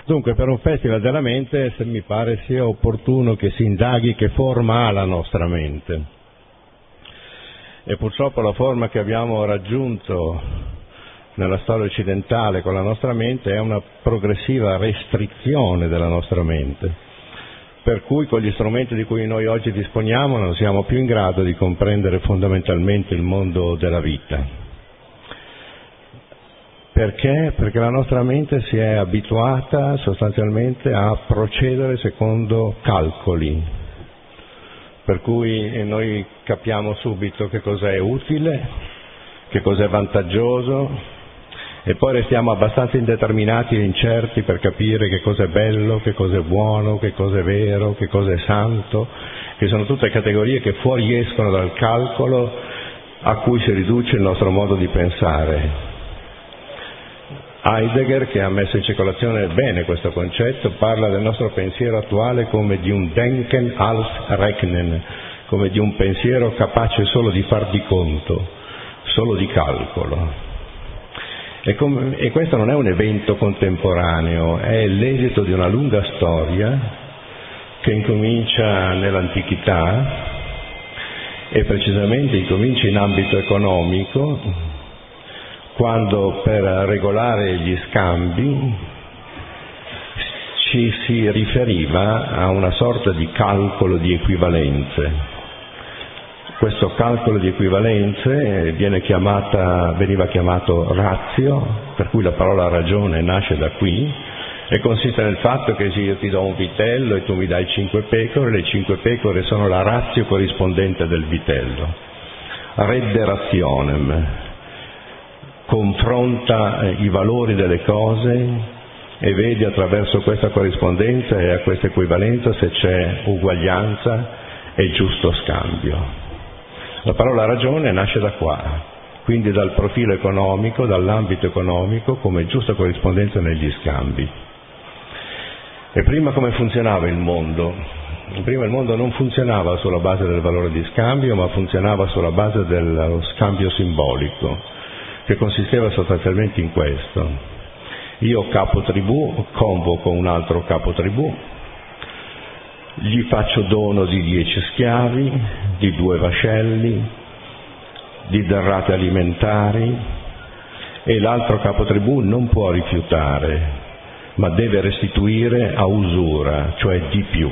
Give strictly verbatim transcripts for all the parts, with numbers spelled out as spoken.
Dunque, per un festival della mente se mi pare sia opportuno che si indaghi che forma ha la nostra mente. E purtroppo la forma che abbiamo raggiunto nella storia occidentale con la nostra mente è una progressiva restrizione della nostra mente, per cui con gli strumenti di cui noi oggi disponiamo non siamo più in grado di comprendere fondamentalmente il mondo della vita. Perché? Perché la nostra mente si è abituata sostanzialmente a procedere secondo calcoli, per cui noi capiamo subito che cos'è utile, che cos'è vantaggioso, e poi restiamo abbastanza indeterminati e incerti per capire che cosa è bello, che cosa è buono, che cosa è vero, che cosa è santo, che sono tutte categorie che fuoriescono dal calcolo a cui si riduce il nostro modo di pensare. Heidegger, che ha messo in circolazione bene questo concetto, parla del nostro pensiero attuale come di un Denken als Rechnen, come di un pensiero capace solo di far di conto, solo di calcolo. E, come, e questo non è un evento contemporaneo, è l'esito di una lunga storia che incomincia nell'antichità e precisamente incomincia in ambito economico, quando per regolare gli scambi ci si riferiva a una sorta di calcolo di equivalenze. Questo calcolo di equivalenze viene chiamata, veniva chiamato ratio, per cui la parola ragione nasce da qui, e consiste nel fatto che se io ti do un vitello e tu mi dai cinque pecore, le cinque pecore sono la ratio corrispondente del vitello. Redde rationem. Confronta eh, i valori delle cose e vedi attraverso questa corrispondenza e a questa equivalenza se c'è uguaglianza e giusto scambio. La parola ragione nasce da qua, quindi dal profilo economico, dall'ambito economico come giusta corrispondenza negli scambi. E prima come funzionava il mondo? Prima il mondo non funzionava sulla base del valore di scambio, ma funzionava sulla base dello scambio simbolico, che consisteva sostanzialmente in questo. Io, capo tribù, convoco un altro capo tribù, gli faccio dono di dieci schiavi, di due vascelli, di derrate alimentari, e l'altro capo tribù non può rifiutare, ma deve restituire a usura, cioè di più.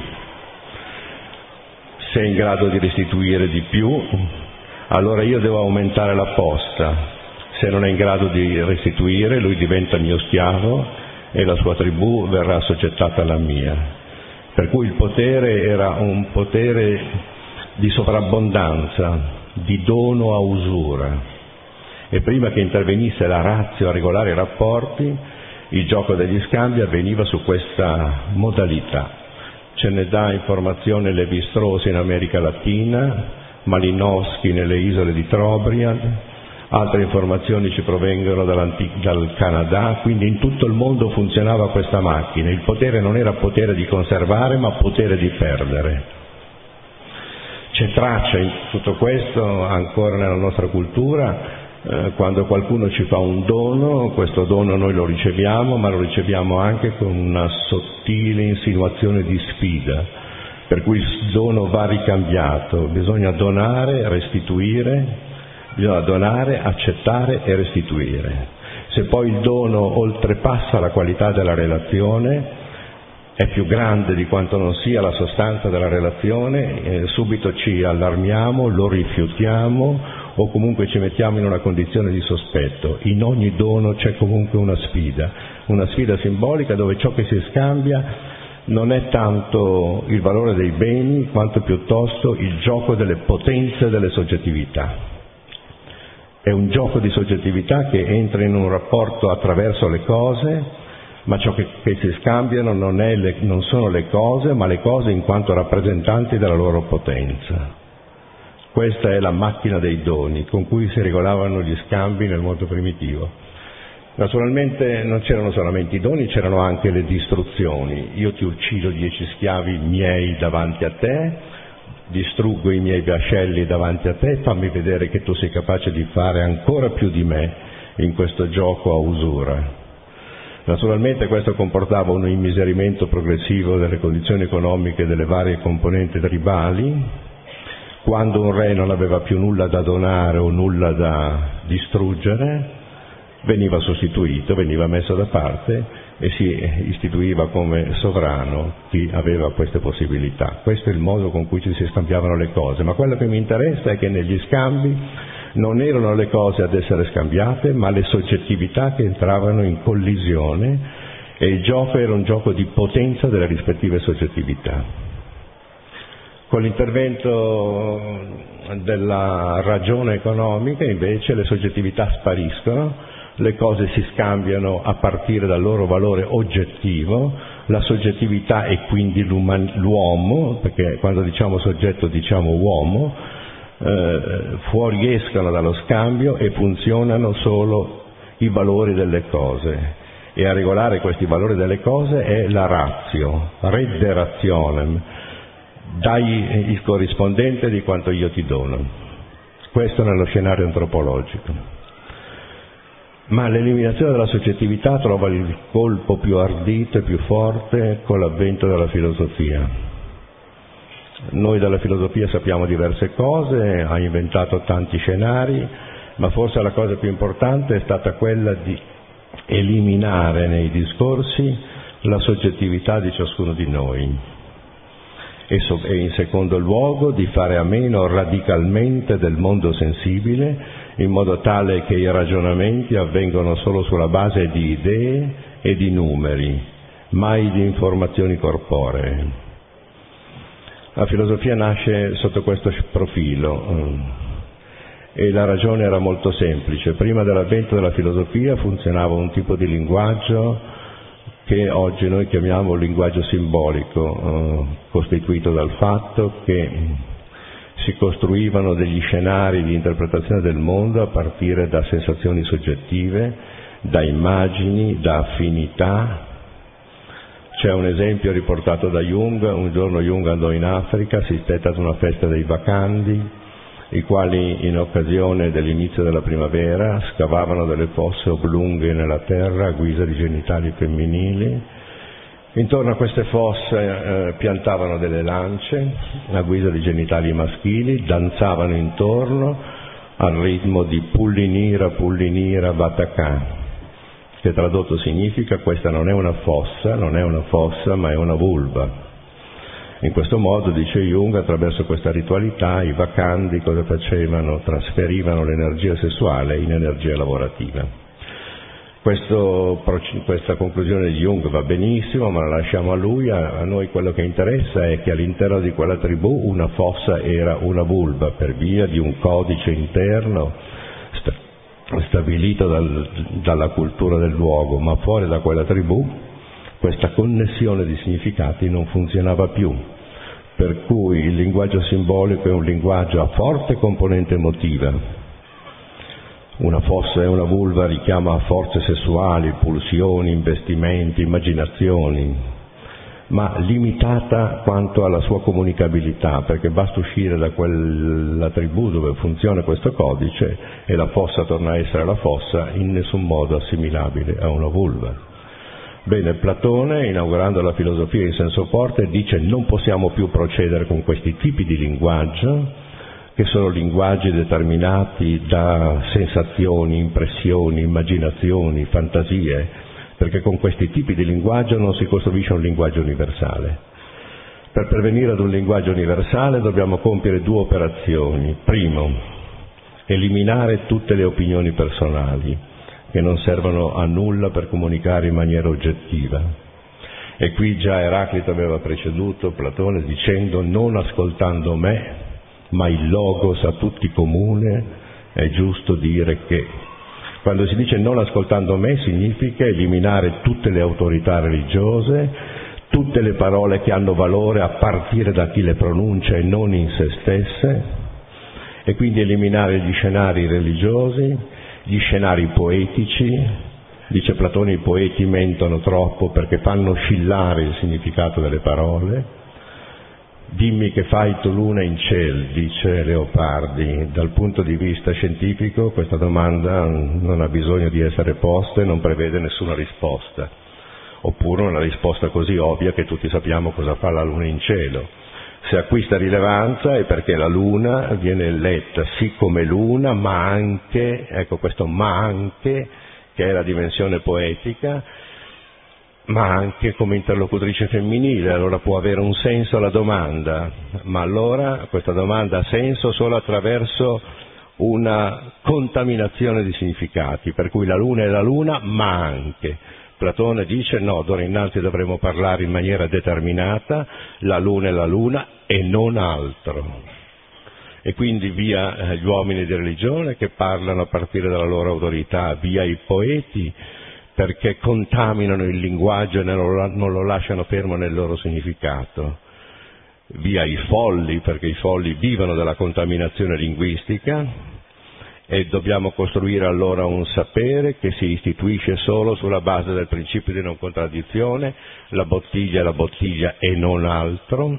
Se è in grado di restituire di più, allora io devo aumentare la posta. Se non è in grado di restituire, lui diventa mio schiavo e la sua tribù verrà assoggettata alla mia. Per cui il potere era un potere di sovrabbondanza, di dono a usura. E prima che intervenisse la ratio a regolare i rapporti, il gioco degli scambi avveniva su questa modalità. Ce ne dà informazione Levi-Strauss in America Latina, Malinowski nelle isole di Trobriand. Altre informazioni ci provengono dal Canada, quindi in tutto il mondo funzionava questa macchina. Il potere non era potere di conservare, ma potere di perdere. C'è traccia in tutto questo ancora nella nostra cultura, eh, quando qualcuno ci fa un dono, questo dono noi lo riceviamo, ma lo riceviamo anche con una sottile insinuazione di sfida, per cui il dono va ricambiato, bisogna donare, restituire. Bisogna donare, accettare e restituire. Se poi il dono oltrepassa la qualità della relazione, è più grande di quanto non sia la sostanza della relazione, eh, subito ci allarmiamo, lo rifiutiamo o comunque ci mettiamo in una condizione di sospetto. In ogni dono c'è comunque una sfida, una sfida simbolica dove ciò che si scambia non è tanto il valore dei beni quanto piuttosto il gioco delle potenze delle soggettività. È un gioco di soggettività che entra in un rapporto attraverso le cose, ma ciò che, che si scambiano non, è le, non sono le cose, ma le cose in quanto rappresentanti della loro potenza. Questa è la macchina dei doni con cui si regolavano gli scambi nel mondo primitivo. Naturalmente non c'erano solamente i doni, c'erano anche le distruzioni. Io ti uccido dieci schiavi miei davanti a te, distruggo i miei vascelli davanti a te, fammi vedere che tu sei capace di fare ancora più di me in questo gioco a usura. Naturalmente questo comportava un immiserimento progressivo delle condizioni economiche delle varie componenti tribali. Quando un re non aveva più nulla da donare o nulla da distruggere, veniva sostituito, veniva messo da parte e si istituiva come sovrano chi aveva queste possibilità. Questo è il modo con cui ci si scambiavano le cose, ma quello che mi interessa è che negli scambi non erano le cose ad essere scambiate, ma le soggettività che entravano in collisione, e il gioco era un gioco di potenza delle rispettive soggettività. Con l'intervento della ragione economica, invece, le soggettività spariscono, le cose si scambiano a partire dal loro valore oggettivo, la soggettività e quindi l'uomo, perché quando diciamo soggetto diciamo uomo, eh, fuoriescono dallo scambio e funzionano solo i valori delle cose. E a regolare questi valori delle cose è la ratio, redde rationem, dai il corrispondente di quanto io ti dono. Questo nello scenario antropologico. Ma l'eliminazione della soggettività trova il colpo più ardito e più forte con l'avvento della filosofia. Noi dalla filosofia sappiamo diverse cose, ha inventato tanti scenari, ma forse la cosa più importante è stata quella di eliminare nei discorsi la soggettività di ciascuno di noi e, so, e in secondo luogo di fare a meno radicalmente del mondo sensibile, in modo tale che i ragionamenti avvengono solo sulla base di idee e di numeri, mai di informazioni corporee. La filosofia nasce sotto questo profilo e la ragione era molto semplice. Prima dell'avvento della filosofia funzionava un tipo di linguaggio che oggi noi chiamiamo linguaggio simbolico, costituito dal fatto che si costruivano degli scenari di interpretazione del mondo a partire da sensazioni soggettive, da immagini, da affinità. C'è un esempio riportato da Jung. Un giorno Jung andò in Africa, assistette ad una festa dei Vakandi, i quali in occasione dell'inizio della primavera scavavano delle fosse oblunghe nella terra a guisa di genitali femminili. Intorno a queste fosse eh, piantavano delle lance a guisa di genitali maschili, danzavano intorno al ritmo di Pullinira, Pullinira, Batacà, che tradotto significa questa non è una fossa, non è una fossa, ma è una vulva. In questo modo, dice Jung, attraverso questa ritualità i Vakandi cosa facevano? Trasferivano l'energia sessuale in energia lavorativa. Questo, questa conclusione di Jung va benissimo, ma la lasciamo a lui. A, a noi quello che interessa è che all'interno di quella tribù una fossa era una vulva per via di un codice interno sta, stabilito dal, dalla cultura del luogo, ma fuori da quella tribù questa connessione di significati non funzionava più, per cui il linguaggio simbolico è un linguaggio a forte componente emotiva. Una fossa e una vulva richiama forze sessuali, pulsioni, investimenti, immaginazioni, ma limitata quanto alla sua comunicabilità, perché basta uscire da quella tribù dove funziona questo codice e la fossa torna a essere la fossa, in nessun modo assimilabile a una vulva. Bene, Platone, inaugurando la filosofia in senso forte, dice non possiamo più procedere con questi tipi di linguaggio, che sono linguaggi determinati da sensazioni, impressioni, immaginazioni, fantasie, perché con questi tipi di linguaggio non si costruisce un linguaggio universale. Per pervenire ad un linguaggio universale dobbiamo compiere due operazioni. Primo, eliminare tutte le opinioni personali, che non servono a nulla per comunicare in maniera oggettiva. E qui già Eraclito aveva preceduto Platone dicendo non ascoltando me, ma il logos a tutti comune, è giusto dire che quando si dice non ascoltando me significa eliminare tutte le autorità religiose, tutte le parole che hanno valore a partire da chi le pronuncia e non in se stesse, e quindi eliminare gli scenari religiosi, gli scenari poetici. Dice Platone i poeti mentono troppo perché fanno oscillare il significato delle parole. Dimmi che fai tu luna in ciel, dice Leopardi. Dal punto di vista scientifico questa domanda non ha bisogno di essere posta e non prevede nessuna risposta. oppure una risposta così ovvia che tutti sappiamo cosa fa la Luna in cielo. Se acquista rilevanza è perché la Luna viene letta sì come Luna, ma anche, ecco questo ma anche, che è la dimensione poetica, ma anche come interlocutrice femminile. Allora può avere un senso la domanda, ma allora questa domanda ha senso solo attraverso una contaminazione di significati, per cui la Luna è la Luna, ma anche. Platone dice no, d'ora innanzi dovremo parlare in maniera determinata, la Luna è la Luna e non altro. E quindi via gli uomini di religione che parlano a partire dalla loro autorità, via i poeti perché contaminano il linguaggio e non lo lasciano fermo nel loro significato, via i folli perché i folli vivono della contaminazione linguistica, e dobbiamo costruire allora un sapere che si istituisce solo sulla base del principio di non contraddizione, la bottiglia è la bottiglia e non altro,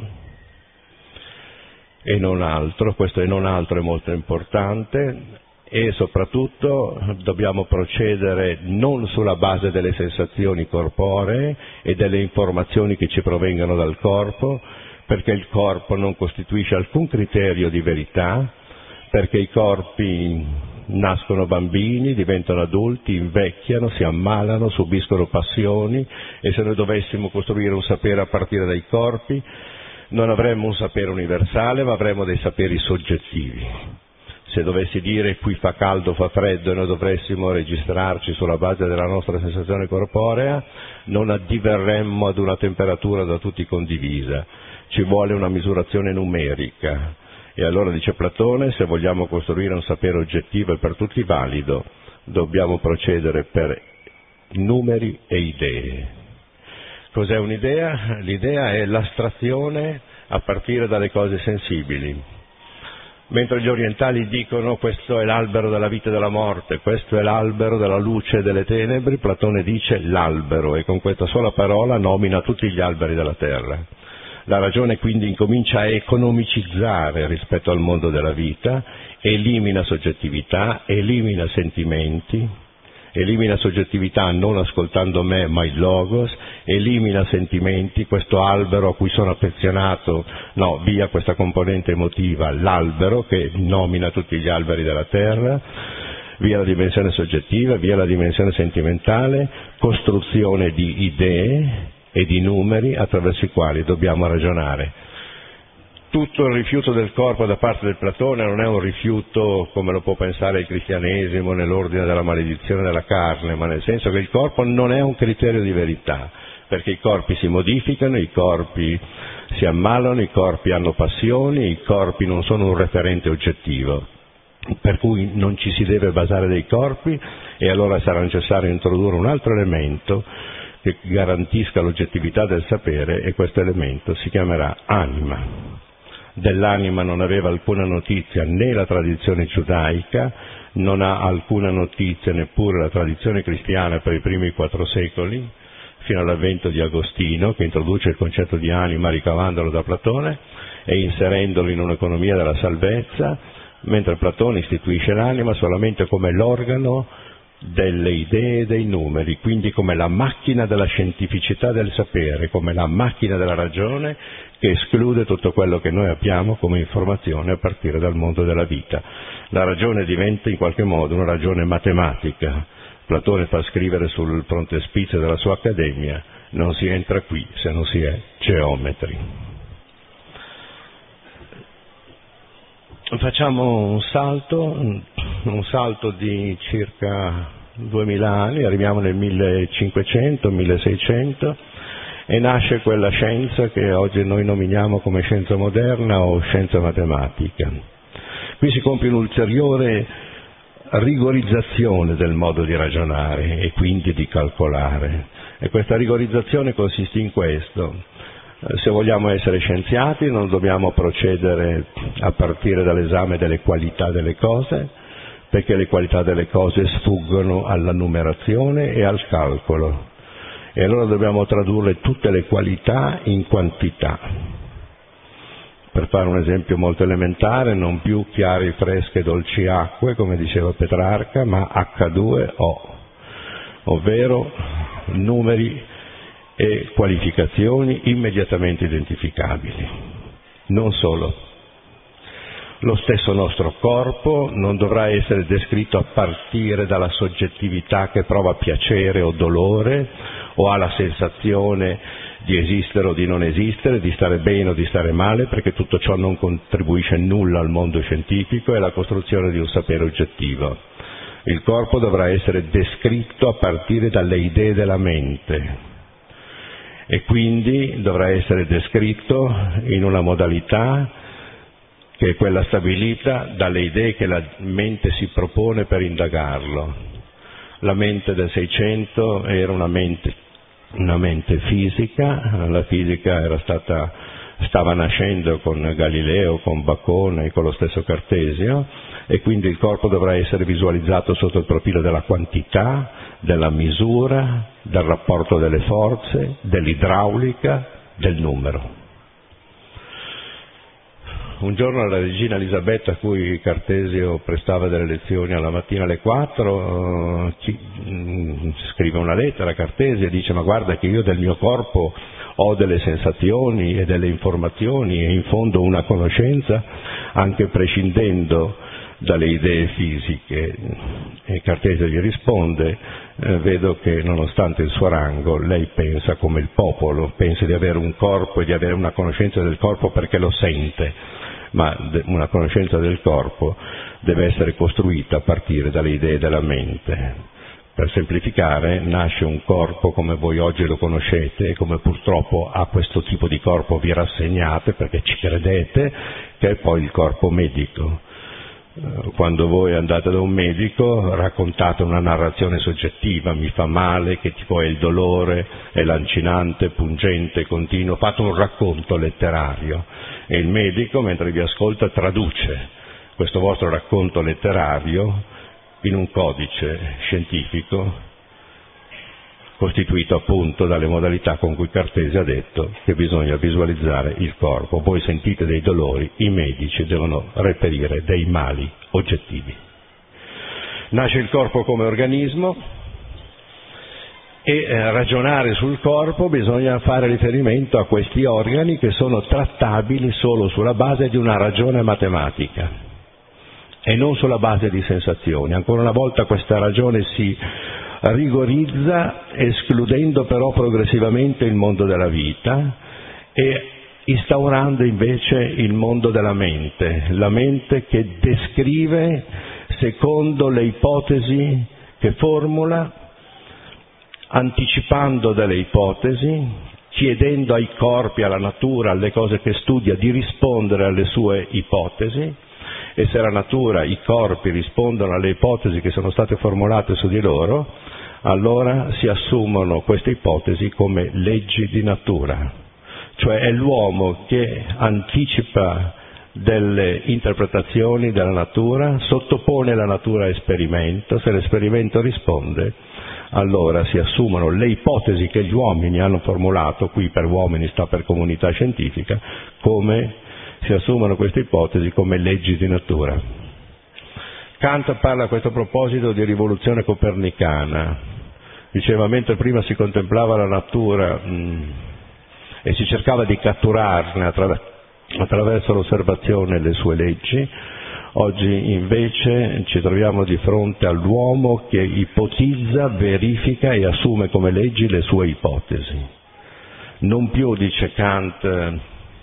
e non altro, questo e non altro è molto importante. E soprattutto dobbiamo procedere non sulla base delle sensazioni corporee e delle informazioni che ci provengono dal corpo, perché il corpo non costituisce alcun criterio di verità, perché i corpi nascono bambini, diventano adulti, invecchiano, si ammalano, subiscono passioni, e se noi dovessimo costruire un sapere a partire dai corpi non avremmo un sapere universale, ma avremmo dei saperi soggettivi. Se dovessi dire qui fa caldo, fa freddo e noi dovessimo registrarci sulla base della nostra sensazione corporea, non addiverremmo ad una temperatura da tutti condivisa, ci vuole una misurazione numerica. E allora dice Platone, se vogliamo costruire un sapere oggettivo e per tutti valido, dobbiamo procedere per numeri e idee. Cos'è un'idea? L'idea è l'astrazione a partire dalle cose sensibili. Mentre gli orientali dicono questo è l'albero della vita e della morte, questo è l'albero della luce e delle tenebre, Platone dice l'albero, e con questa sola parola nomina tutti gli alberi della terra. La ragione quindi incomincia a economicizzare rispetto al mondo della vita, elimina soggettività, elimina sentimenti, elimina soggettività non ascoltando me ma il logos, elimina sentimenti, questo albero a cui sono affezionato, no, via questa componente emotiva, l'albero che nomina tutti gli alberi della terra, via la dimensione soggettiva, via la dimensione sentimentale, costruzione di idee e di numeri attraverso i quali dobbiamo ragionare. Tutto il rifiuto del corpo da parte del Platone non è un rifiuto come lo può pensare il cristianesimo nell'ordine della maledizione della carne, ma nel senso che il corpo non è un criterio di verità, perché i corpi si modificano, i corpi si ammalano, i corpi hanno passioni, i corpi non sono un referente oggettivo, per cui non ci si deve basare dei corpi, e allora sarà necessario introdurre un altro elemento che garantisca l'oggettività del sapere, e questo elemento si chiamerà anima. Dell'anima non aveva alcuna notizia né la tradizione giudaica, non ha alcuna notizia neppure la tradizione cristiana per i primi quattro secoli, fino all'avvento di Agostino, che introduce il concetto di anima ricavandolo da Platone e inserendolo in un'economia della salvezza, mentre Platone istituisce l'anima solamente come l'organo delle idee e dei numeri, quindi come la macchina della scientificità del sapere, come la macchina della ragione che esclude tutto quello che noi abbiamo come informazione a partire dal mondo della vita. La ragione diventa in qualche modo una ragione matematica. Platone fa scrivere sul frontespizio della sua accademia: non si entra qui se non si è geometri. Facciamo un salto, un salto di circa duemila anni, arriviamo nel millecinquecento, milleseicento, e nasce quella scienza che oggi noi nominiamo come scienza moderna o scienza matematica. Qui si compie un'ulteriore rigorizzazione del modo di ragionare e quindi di calcolare, e questa rigorizzazione consiste in questo: se vogliamo essere scienziati non dobbiamo procedere a partire dall'esame delle qualità delle cose, perché le qualità delle cose sfuggono alla numerazione e al calcolo, e allora dobbiamo tradurre tutte le qualità in quantità. Per fare un esempio molto elementare, non più chiare, fresche, dolci acque, come diceva Petrarca, ma acca due o, ovvero numeri e qualificazioni immediatamente identificabili. Non solo. Lo stesso nostro corpo non dovrà essere descritto a partire dalla soggettività che prova piacere o dolore o ha la sensazione di esistere o di non esistere, di stare bene o di stare male, perché tutto ciò non contribuisce nulla al mondo scientifico e alla costruzione di un sapere oggettivo. Il corpo dovrà essere descritto a partire dalle idee della mente e quindi dovrà essere descritto in una modalità che è quella stabilita dalle idee che la mente si propone per indagarlo. La mente del Seicento era una mente, una mente fisica, la fisica era stata, stava nascendo con Galileo, con Bacone e con lo stesso Cartesio, e quindi il corpo dovrà essere visualizzato sotto il profilo della quantità, della misura, del rapporto delle forze, dell'idraulica, del numero. Un giorno la regina Elisabetta, a cui Cartesio prestava delle lezioni alla mattina alle quattro, eh, ci, mh, scrive una lettera a Cartesio e dice: ma guarda che io del mio corpo ho delle sensazioni e delle informazioni e in fondo una conoscenza, anche prescindendo dalle idee fisiche. E Cartesio gli risponde: eh, vedo che nonostante il suo rango lei pensa come il popolo, pensa di avere un corpo e di avere una conoscenza del corpo perché lo sente, ma una conoscenza del corpo deve essere costruita a partire dalle idee della mente. Per semplificare, nasce un corpo come voi oggi lo conoscete e come purtroppo a questo tipo di corpo vi rassegnate perché ci credete, che è poi il corpo medico. Quando voi andate da un medico raccontate una narrazione soggettiva: mi fa male, che tipo è il dolore, è lancinante, pungente, continuo, fate un racconto letterario e il medico, mentre vi ascolta, traduce questo vostro racconto letterario in un codice scientifico costituito appunto dalle modalità con cui Cartesio ha detto che bisogna visualizzare il corpo. Voi sentite dei dolori, i medici devono reperire dei mali oggettivi. Nasce il corpo come organismo e eh, ragionare sul corpo bisogna fare riferimento a questi organi che sono trattabili solo sulla base di una ragione matematica e non sulla base di sensazioni. Ancora una volta questa ragione si rigorizza, escludendo però progressivamente il mondo della vita e instaurando invece il mondo della mente, la mente che descrive secondo le ipotesi che formula, anticipando delle ipotesi, chiedendo ai corpi, alla natura, alle cose che studia di rispondere alle sue ipotesi. E se la natura, i corpi rispondono alle ipotesi che sono state formulate su di loro, allora si assumono queste ipotesi come leggi di natura. Cioè è l'uomo che anticipa delle interpretazioni della natura, sottopone la natura a esperimento, se l'esperimento risponde, allora si assumono le ipotesi che gli uomini hanno formulato, qui per uomini sta per comunità scientifica, come si assumono queste ipotesi come leggi di natura. Kant parla a questo proposito di rivoluzione copernicana. Diceva, mentre prima si contemplava la natura mh, e si cercava di catturarne attraver- attraverso l'osservazione le sue leggi, oggi invece ci troviamo di fronte all'uomo che ipotizza, verifica e assume come leggi le sue ipotesi. Non più, dice Kant,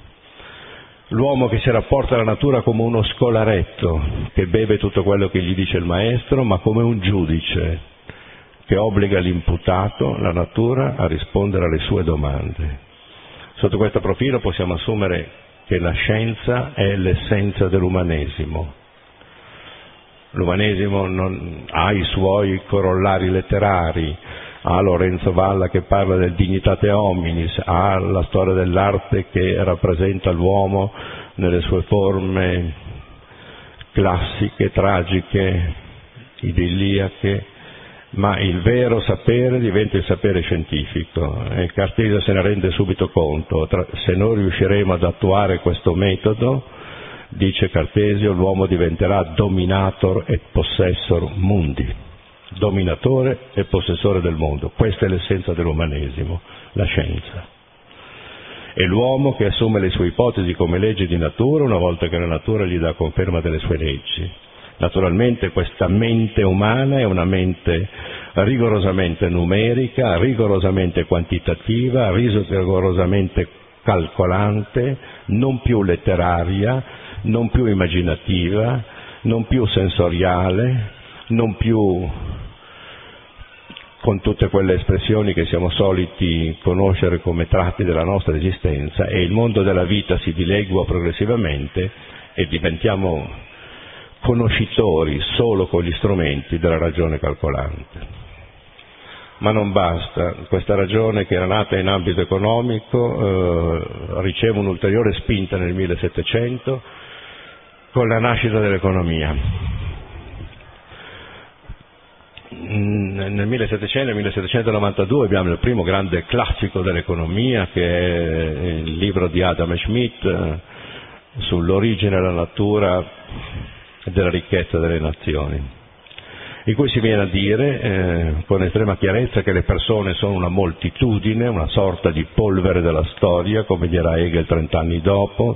l'uomo che si rapporta alla natura come uno scolaretto che beve tutto quello che gli dice il maestro, ma come un giudice che obbliga l'imputato, la natura, a rispondere alle sue domande. Sotto questo profilo possiamo assumere che la scienza è l'essenza dell'umanesimo. L'umanesimo non ha i suoi corollari letterari, ha Lorenzo Valla che parla del dignitate hominis, ha la storia dell'arte che rappresenta l'uomo nelle sue forme classiche, tragiche, idilliache, ma il vero sapere diventa il sapere scientifico e Cartesio se ne rende subito conto. Se noi riusciremo ad attuare questo metodo, dice Cartesio, l'uomo diventerà dominator et possessor mundi. dominatore e possessore del mondo. Questa è l'essenza dell'umanesimo, la scienza. È l'uomo che assume le sue ipotesi come leggi di natura una volta che la natura gli dà conferma delle sue leggi. Naturalmente questa mente umana è una mente rigorosamente numerica, rigorosamente quantitativa, rigorosamente calcolante, non più letteraria, non più immaginativa, non più sensoriale, non più con tutte quelle espressioni che siamo soliti conoscere come tratti della nostra esistenza, e il mondo della vita si dilegua progressivamente e diventiamo conoscitori solo con gli strumenti della ragione calcolante. Ma non basta, questa ragione che era nata in ambito economico eh, riceve un'ulteriore spinta nel millesettecento con la nascita dell'economia. Nel millesettecento e millesettecentonovantadue abbiamo il primo grande classico dell'economia, che è il libro di Adam Smith sull'origine e la natura della ricchezza delle nazioni, in cui si viene a dire eh, con estrema chiarezza che le persone sono una moltitudine, una sorta di polvere della storia, come dirà Hegel trent'anni dopo,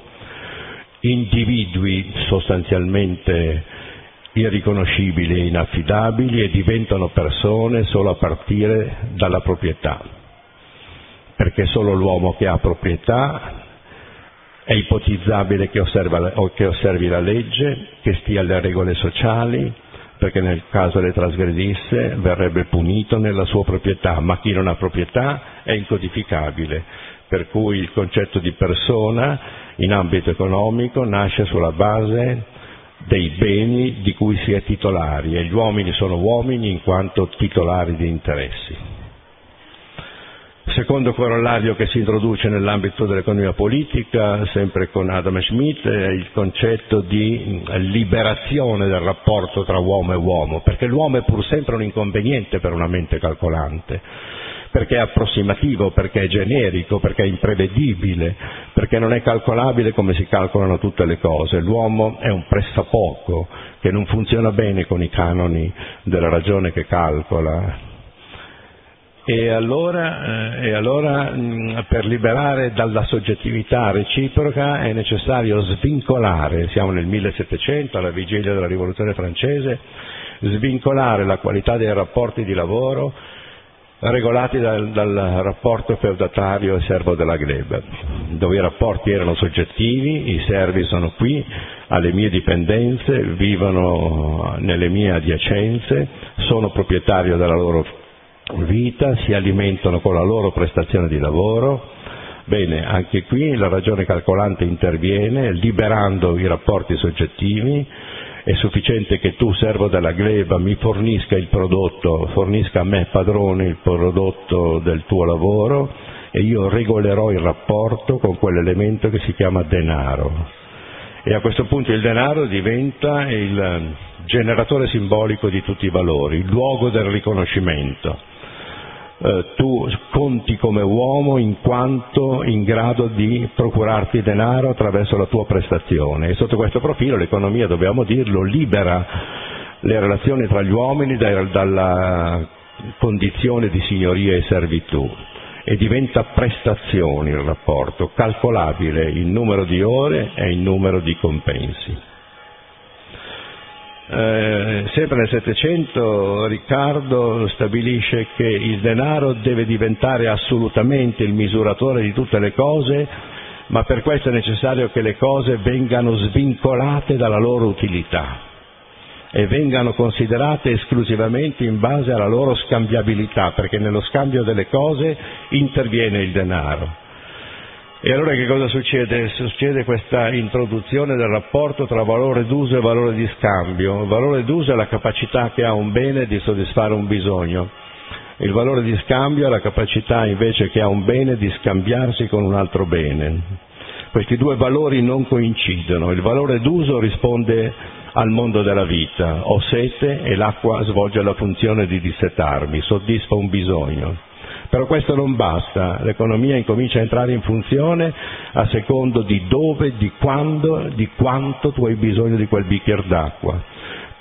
individui sostanzialmente irriconoscibili e inaffidabili, e diventano persone solo a partire dalla proprietà, perché solo l'uomo che ha proprietà è ipotizzabile che, osserva, o che osservi la legge, che stia alle regole sociali, perché nel caso le trasgredisse verrebbe punito nella sua proprietà, ma chi non ha proprietà è incodificabile, per cui il concetto di persona in ambito economico nasce sulla base dei beni di cui si è titolari, e gli uomini sono uomini in quanto titolari di interessi. Secondo corollario che si introduce nell'ambito dell'economia politica, sempre con Adam Smith, è il concetto di liberazione del rapporto tra uomo e uomo, perché l'uomo è pur sempre un inconveniente per una mente calcolante, perché è approssimativo, perché è generico, perché è imprevedibile, perché non è calcolabile come si calcolano tutte le cose. L'uomo è un pressapoco che non funziona bene con i canoni della ragione che calcola. E allora, eh, e allora mh, per liberare dalla soggettività reciproca è necessario svincolare, siamo nel millesettecento, alla vigilia della rivoluzione francese, svincolare la qualità dei rapporti di lavoro regolati dal, dal rapporto feudatario e servo della gleba, dove i rapporti erano soggettivi, i servi sono qui alle mie dipendenze, vivono nelle mie adiacenze, sono proprietario della loro vita, si alimentano con la loro prestazione di lavoro. Bene, anche qui la ragione calcolante interviene liberando i rapporti soggettivi. È sufficiente che tu, servo della gleba, mi fornisca il prodotto, fornisca a me, padrone, il prodotto del tuo lavoro, e io regolerò il rapporto con quell'elemento che si chiama denaro. E a questo punto il denaro diventa il generatore simbolico di tutti i valori, il luogo del riconoscimento. Eh, tu conti come uomo in quanto in grado di procurarti denaro attraverso la tua prestazione, e sotto questo profilo l'economia, dobbiamo dirlo, libera le relazioni tra gli uomini da, dalla condizione di signoria e servitù, e diventa prestazione il rapporto, calcolabile in numero di ore e in numero di compensi. Eh, sempre nel Settecento Riccardo stabilisce che il denaro deve diventare assolutamente il misuratore di tutte le cose, ma per questo è necessario che le cose vengano svincolate dalla loro utilità e vengano considerate esclusivamente in base alla loro scambiabilità, perché nello scambio delle cose interviene il denaro. E allora che cosa succede? Succede questa introduzione del rapporto tra valore d'uso e valore di scambio. Il valore d'uso è la capacità che ha un bene di soddisfare un bisogno. Il valore di scambio è la capacità invece che ha un bene di scambiarsi con un altro bene. Questi due valori non coincidono. Il valore d'uso risponde al mondo della vita. Ho sete e l'acqua svolge la funzione di dissetarmi, soddisfa un bisogno. Però questo non basta, l'economia incomincia a entrare in funzione a secondo di dove, di quando, di quanto tu hai bisogno di quel bicchiere d'acqua.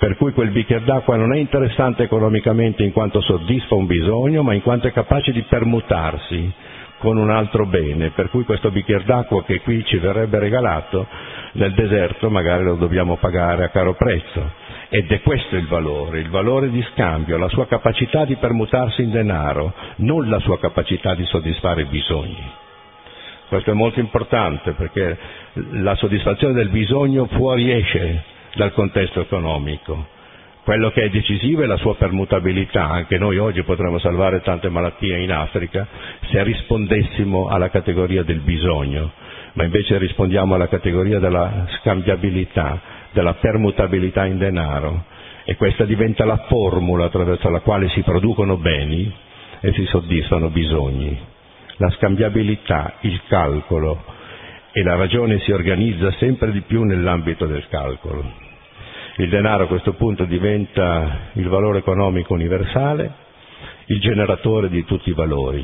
per cui quel bicchiere d'acqua non è interessante economicamente in quanto soddisfa un bisogno, ma in quanto è capace di permutarsi con un altro bene, per cui questo bicchiere d'acqua che qui ci verrebbe regalato, nel deserto magari lo dobbiamo pagare a caro prezzo. Ed è questo il valore, il valore di scambio, la sua capacità di permutarsi in denaro, non la sua capacità di soddisfare i bisogni. Questo è molto importante perché la soddisfazione del bisogno fuoriesce dal contesto economico. Quello che è decisivo è la sua permutabilità. Anche noi oggi potremmo salvare tante malattie in Africa se rispondessimo alla categoria del bisogno, ma invece rispondiamo alla categoria della scambiabilità, della permutabilità in denaro, e questa diventa la formula attraverso la quale si producono beni e si soddisfano bisogni. La scambiabilità, il calcolo, e la ragione si organizza sempre di più nell'ambito del calcolo. Il denaro a questo punto diventa il valore economico universale, il generatore di tutti i valori.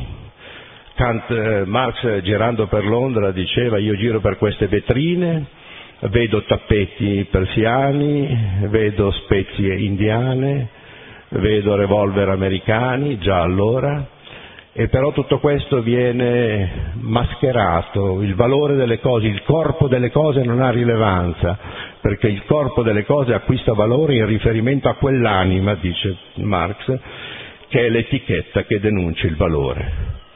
Kant, eh, Marx, girando per Londra, diceva: io giro per queste vetrine, vedo tappeti persiani, vedo spezie indiane, vedo revolver americani, già allora, e però tutto questo viene mascherato, il valore delle cose, il corpo delle cose non ha rilevanza, perché il corpo delle cose acquista valore in riferimento a quell'anima, dice Marx, che è l'etichetta che denuncia il valore,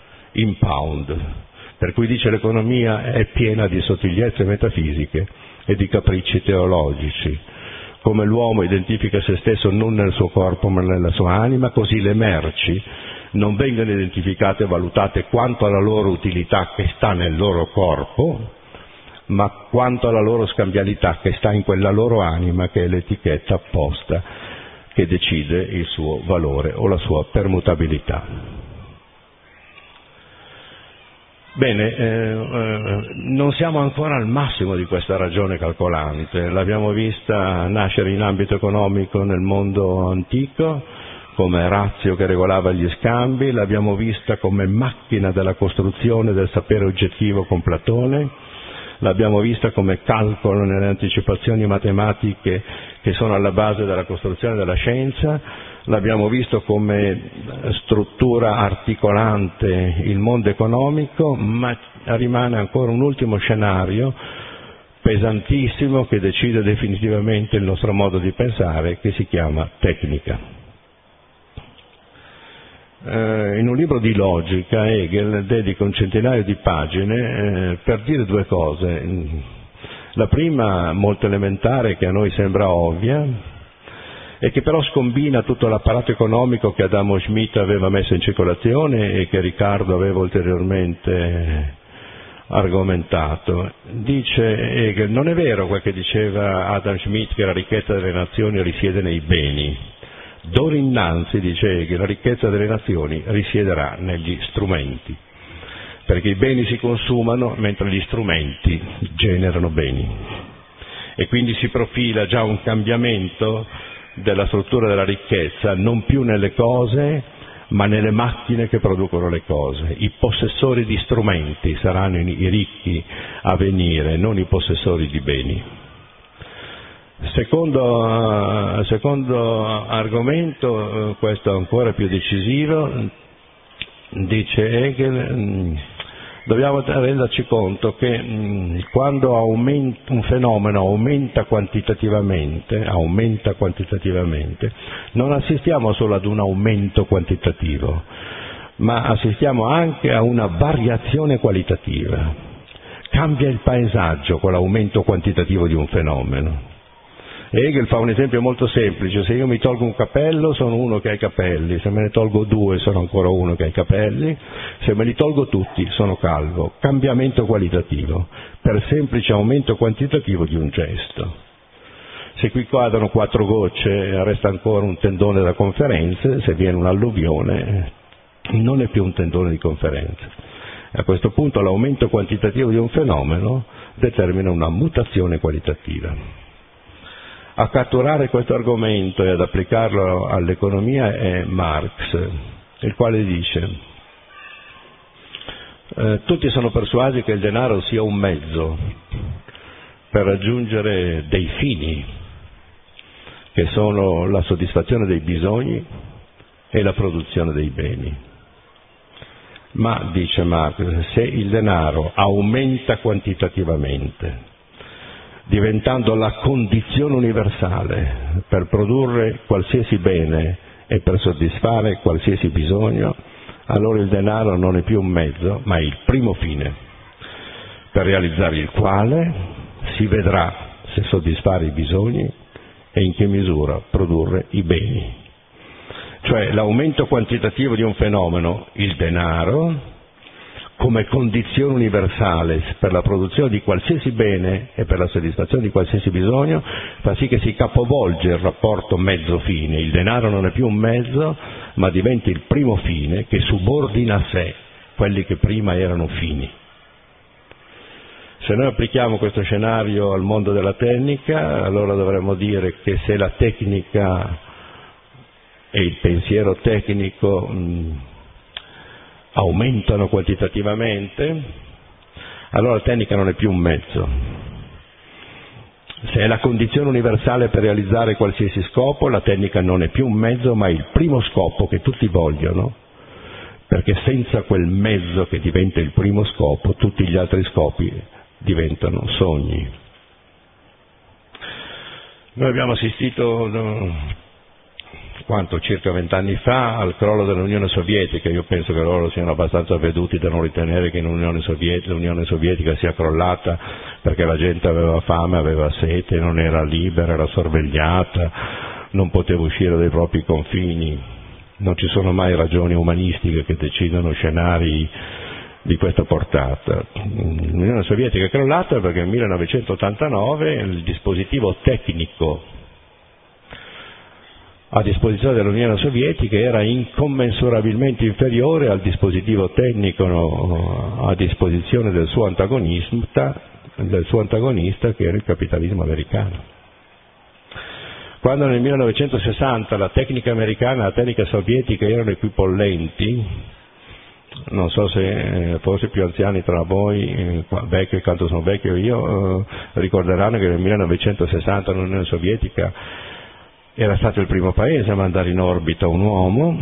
in pound, per cui dice l'economia è piena di sottigliezze metafisiche e di capricci teologici. Come l'uomo identifica se stesso non nel suo corpo ma nella sua anima, così le merci non vengono identificate e valutate quanto alla loro utilità che sta nel loro corpo, ma quanto alla loro scambialità che sta in quella loro anima che è l'etichetta apposta che decide il suo valore o la sua permutabilità. Bene, eh, eh, non siamo ancora al massimo di questa ragione calcolante, l'abbiamo vista nascere in ambito economico nel mondo antico, come razio che regolava gli scambi, l'abbiamo vista come macchina della costruzione del sapere oggettivo con Platone, l'abbiamo vista come calcolo nelle anticipazioni matematiche che sono alla base della costruzione della scienza, l'abbiamo visto come struttura articolante il mondo economico, ma rimane ancora un ultimo scenario pesantissimo che decide definitivamente il nostro modo di pensare, che si chiama tecnica. Eh, in un libro di logica Hegel dedica un centinaio di pagine eh, per dire due cose. La prima, molto elementare, che a noi sembra ovvia, e che però scombina tutto l'apparato economico che Adamo Smith aveva messo in circolazione e che Riccardo aveva ulteriormente argomentato. Dice Hegel: non è vero quel che diceva Adam Smith, che la ricchezza delle nazioni risiede nei beni. D'ora innanzi, dice che la ricchezza delle nazioni risiederà negli strumenti, perché i beni si consumano mentre gli strumenti generano beni. E quindi si profila già un cambiamento della struttura della ricchezza, non più nelle cose, ma nelle macchine che producono le cose. I possessori di strumenti saranno i ricchi a venire, non i possessori di beni. Secondo, secondo argomento, questo ancora più decisivo, dice Hegel, dobbiamo renderci conto che quando aumenta, un fenomeno aumenta quantitativamente, aumenta quantitativamente, non assistiamo solo ad un aumento quantitativo, ma assistiamo anche a una variazione qualitativa. Cambia il paesaggio con l'aumento quantitativo di un fenomeno. Hegel fa un esempio molto semplice: se io mi tolgo un capello sono uno che ha i capelli, se me ne tolgo due sono ancora uno che ha i capelli, se me li tolgo tutti sono calvo. Cambiamento qualitativo per semplice aumento quantitativo di un gesto. Se qui cadono quattro gocce resta ancora un tendone da conferenze, se viene un'alluvione non è più un tendone di conferenze. A questo punto l'aumento quantitativo di un fenomeno determina una mutazione qualitativa. A catturare questo argomento e ad applicarlo all'economia è Marx, il quale dice: eh, tutti sono persuasi che il denaro sia un mezzo per raggiungere dei fini, che sono la soddisfazione dei bisogni e la produzione dei beni. Ma, dice Marx, se il denaro aumenta quantitativamente, diventando la condizione universale per produrre qualsiasi bene e per soddisfare qualsiasi bisogno, allora il denaro non è più un mezzo, ma è il primo fine, per realizzare il quale si vedrà se soddisfare i bisogni e in che misura produrre i beni. Cioè l'aumento quantitativo di un fenomeno, il denaro, come condizione universale per la produzione di qualsiasi bene e per la soddisfazione di qualsiasi bisogno, fa sì che si capovolge il rapporto mezzo-fine. Il denaro non è più un mezzo, ma diventa il primo fine che subordina a sé quelli che prima erano fini. Se noi applichiamo questo scenario al mondo della tecnica, allora dovremmo dire che se la tecnica e il pensiero tecnico mh, aumentano quantitativamente, allora la tecnica non è più un mezzo. Se è la condizione universale per realizzare qualsiasi scopo, la tecnica non è più un mezzo, ma è il primo scopo che tutti vogliono, perché senza quel mezzo che diventa il primo scopo, tutti gli altri scopi diventano sogni. Noi abbiamo assistito no, quanto circa vent'anni fa al crollo dell'Unione Sovietica. Io penso che loro siano abbastanza avveduti da non ritenere che l'Unione Sovietica, l'Unione Sovietica sia crollata perché la gente aveva fame, aveva sete, non era libera, era sorvegliata, non poteva uscire dai propri confini. Non ci sono mai ragioni umanistiche che decidono scenari di questa portata. L'Unione Sovietica è crollata perché nel millenovecentottantanove il dispositivo tecnico a disposizione dell'Unione Sovietica era incommensurabilmente inferiore al dispositivo tecnico a disposizione del suo antagonista, del suo antagonista che era il capitalismo americano. Quando nel millenovecentosessanta la tecnica americana e la tecnica sovietica erano equipollenti, non so se forse più anziani tra voi, vecchi quanto sono vecchio io, ricorderanno che nel millenovecentosessanta l'Unione Sovietica era stato il primo paese a mandare in orbita un uomo,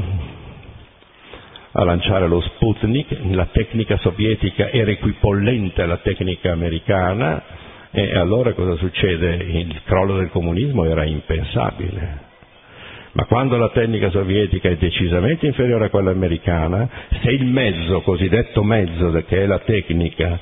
a lanciare lo Sputnik. La tecnica sovietica era equipollente alla tecnica americana e allora cosa succede? Il crollo del comunismo era impensabile. Ma quando la tecnica sovietica è decisamente inferiore a quella americana, se il mezzo, cosiddetto mezzo che è la tecnica,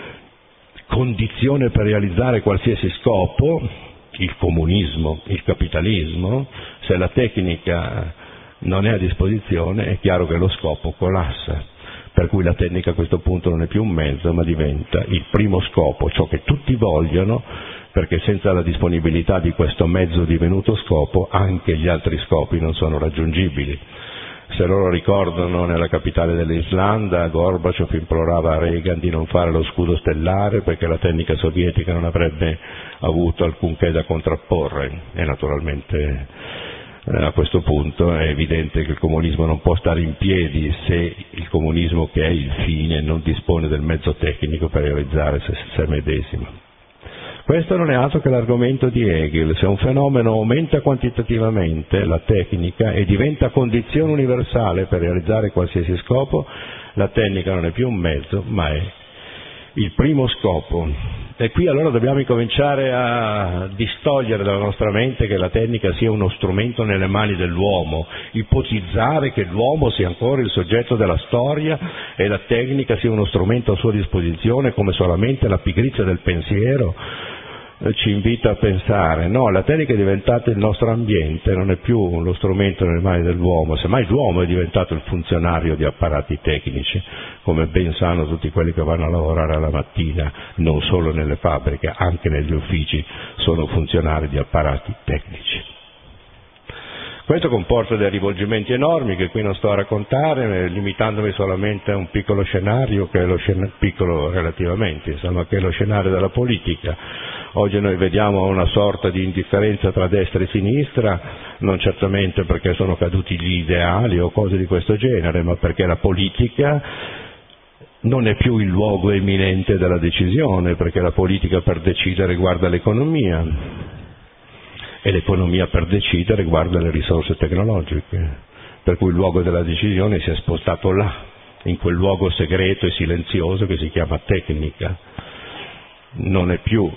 condizione per realizzare qualsiasi scopo, il comunismo, il capitalismo, se la tecnica non è a disposizione è chiaro che lo scopo collassa, per cui la tecnica a questo punto non è più un mezzo ma diventa il primo scopo, ciò che tutti vogliono, perché senza la disponibilità di questo mezzo divenuto scopo anche gli altri scopi non sono raggiungibili. Se loro ricordano, nella capitale dell'Islanda Gorbaciov implorava a Reagan di non fare lo scudo stellare perché la tecnica sovietica non avrebbe avuto alcunché da contrapporre, e naturalmente eh, a questo punto è evidente che il comunismo non può stare in piedi se il comunismo, che è il fine, non dispone del mezzo tecnico per realizzare se, se medesimo. Questo non è altro che l'argomento di Hegel: se un fenomeno aumenta quantitativamente la tecnica e diventa condizione universale per realizzare qualsiasi scopo, la tecnica non è più un mezzo, ma è il primo scopo. E qui allora dobbiamo incominciare a distogliere dalla nostra mente che la tecnica sia uno strumento nelle mani dell'uomo, ipotizzare che l'uomo sia ancora il soggetto della storia e la tecnica sia uno strumento a sua disposizione come solamente la pigrizia del pensiero ci invita a pensare. No, la tecnica è diventata il nostro ambiente, non è più lo strumento nelle mani dell'uomo, semmai l'uomo è diventato il funzionario di apparati tecnici, come ben sanno tutti quelli che vanno a lavorare alla mattina, non solo nelle fabbriche, anche negli uffici sono funzionari di apparati tecnici. Questo comporta dei rivolgimenti enormi che qui non sto a raccontare, limitandomi solamente a un piccolo scenario, che è lo scenario, piccolo relativamente, insomma, che è lo scenario della politica. Oggi noi vediamo una sorta di indifferenza tra destra e sinistra, non certamente perché sono caduti gli ideali o cose di questo genere, ma perché la politica non è più il luogo eminente della decisione, perché la politica per decidere riguarda l'economia. e l'economia per decidere guarda le risorse tecnologiche, per cui il luogo della decisione si è spostato là, in quel luogo segreto e silenzioso che si chiama tecnica. Non è più,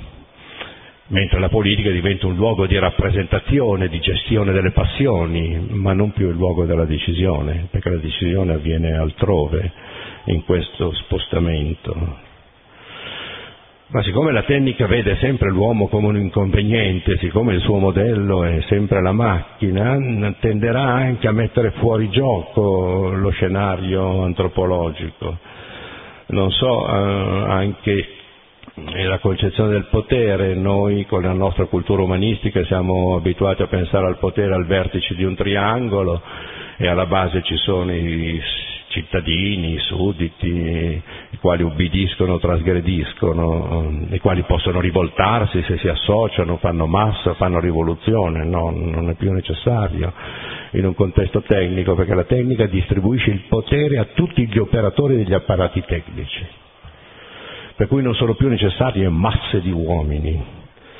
mentre la politica diventa un luogo di rappresentazione, di gestione delle passioni, ma non più il luogo della decisione, perché la decisione avviene altrove, in questo spostamento. Ma siccome la tecnica vede sempre l'uomo come un inconveniente, siccome il suo modello è sempre la macchina, tenderà anche a mettere fuori gioco lo scenario antropologico. Non so, eh, anche la concezione del potere, noi con la nostra cultura umanistica siamo abituati a pensare al potere al vertice di un triangolo e alla base ci sono i cittadini, i sudditi, i quali ubbidiscono, trasgrediscono, i quali possono rivoltarsi se si associano, fanno massa, fanno rivoluzione. No, non è più necessario in un contesto tecnico, perché la tecnica distribuisce il potere a tutti gli operatori degli apparati tecnici, per cui non sono più necessarie masse di uomini.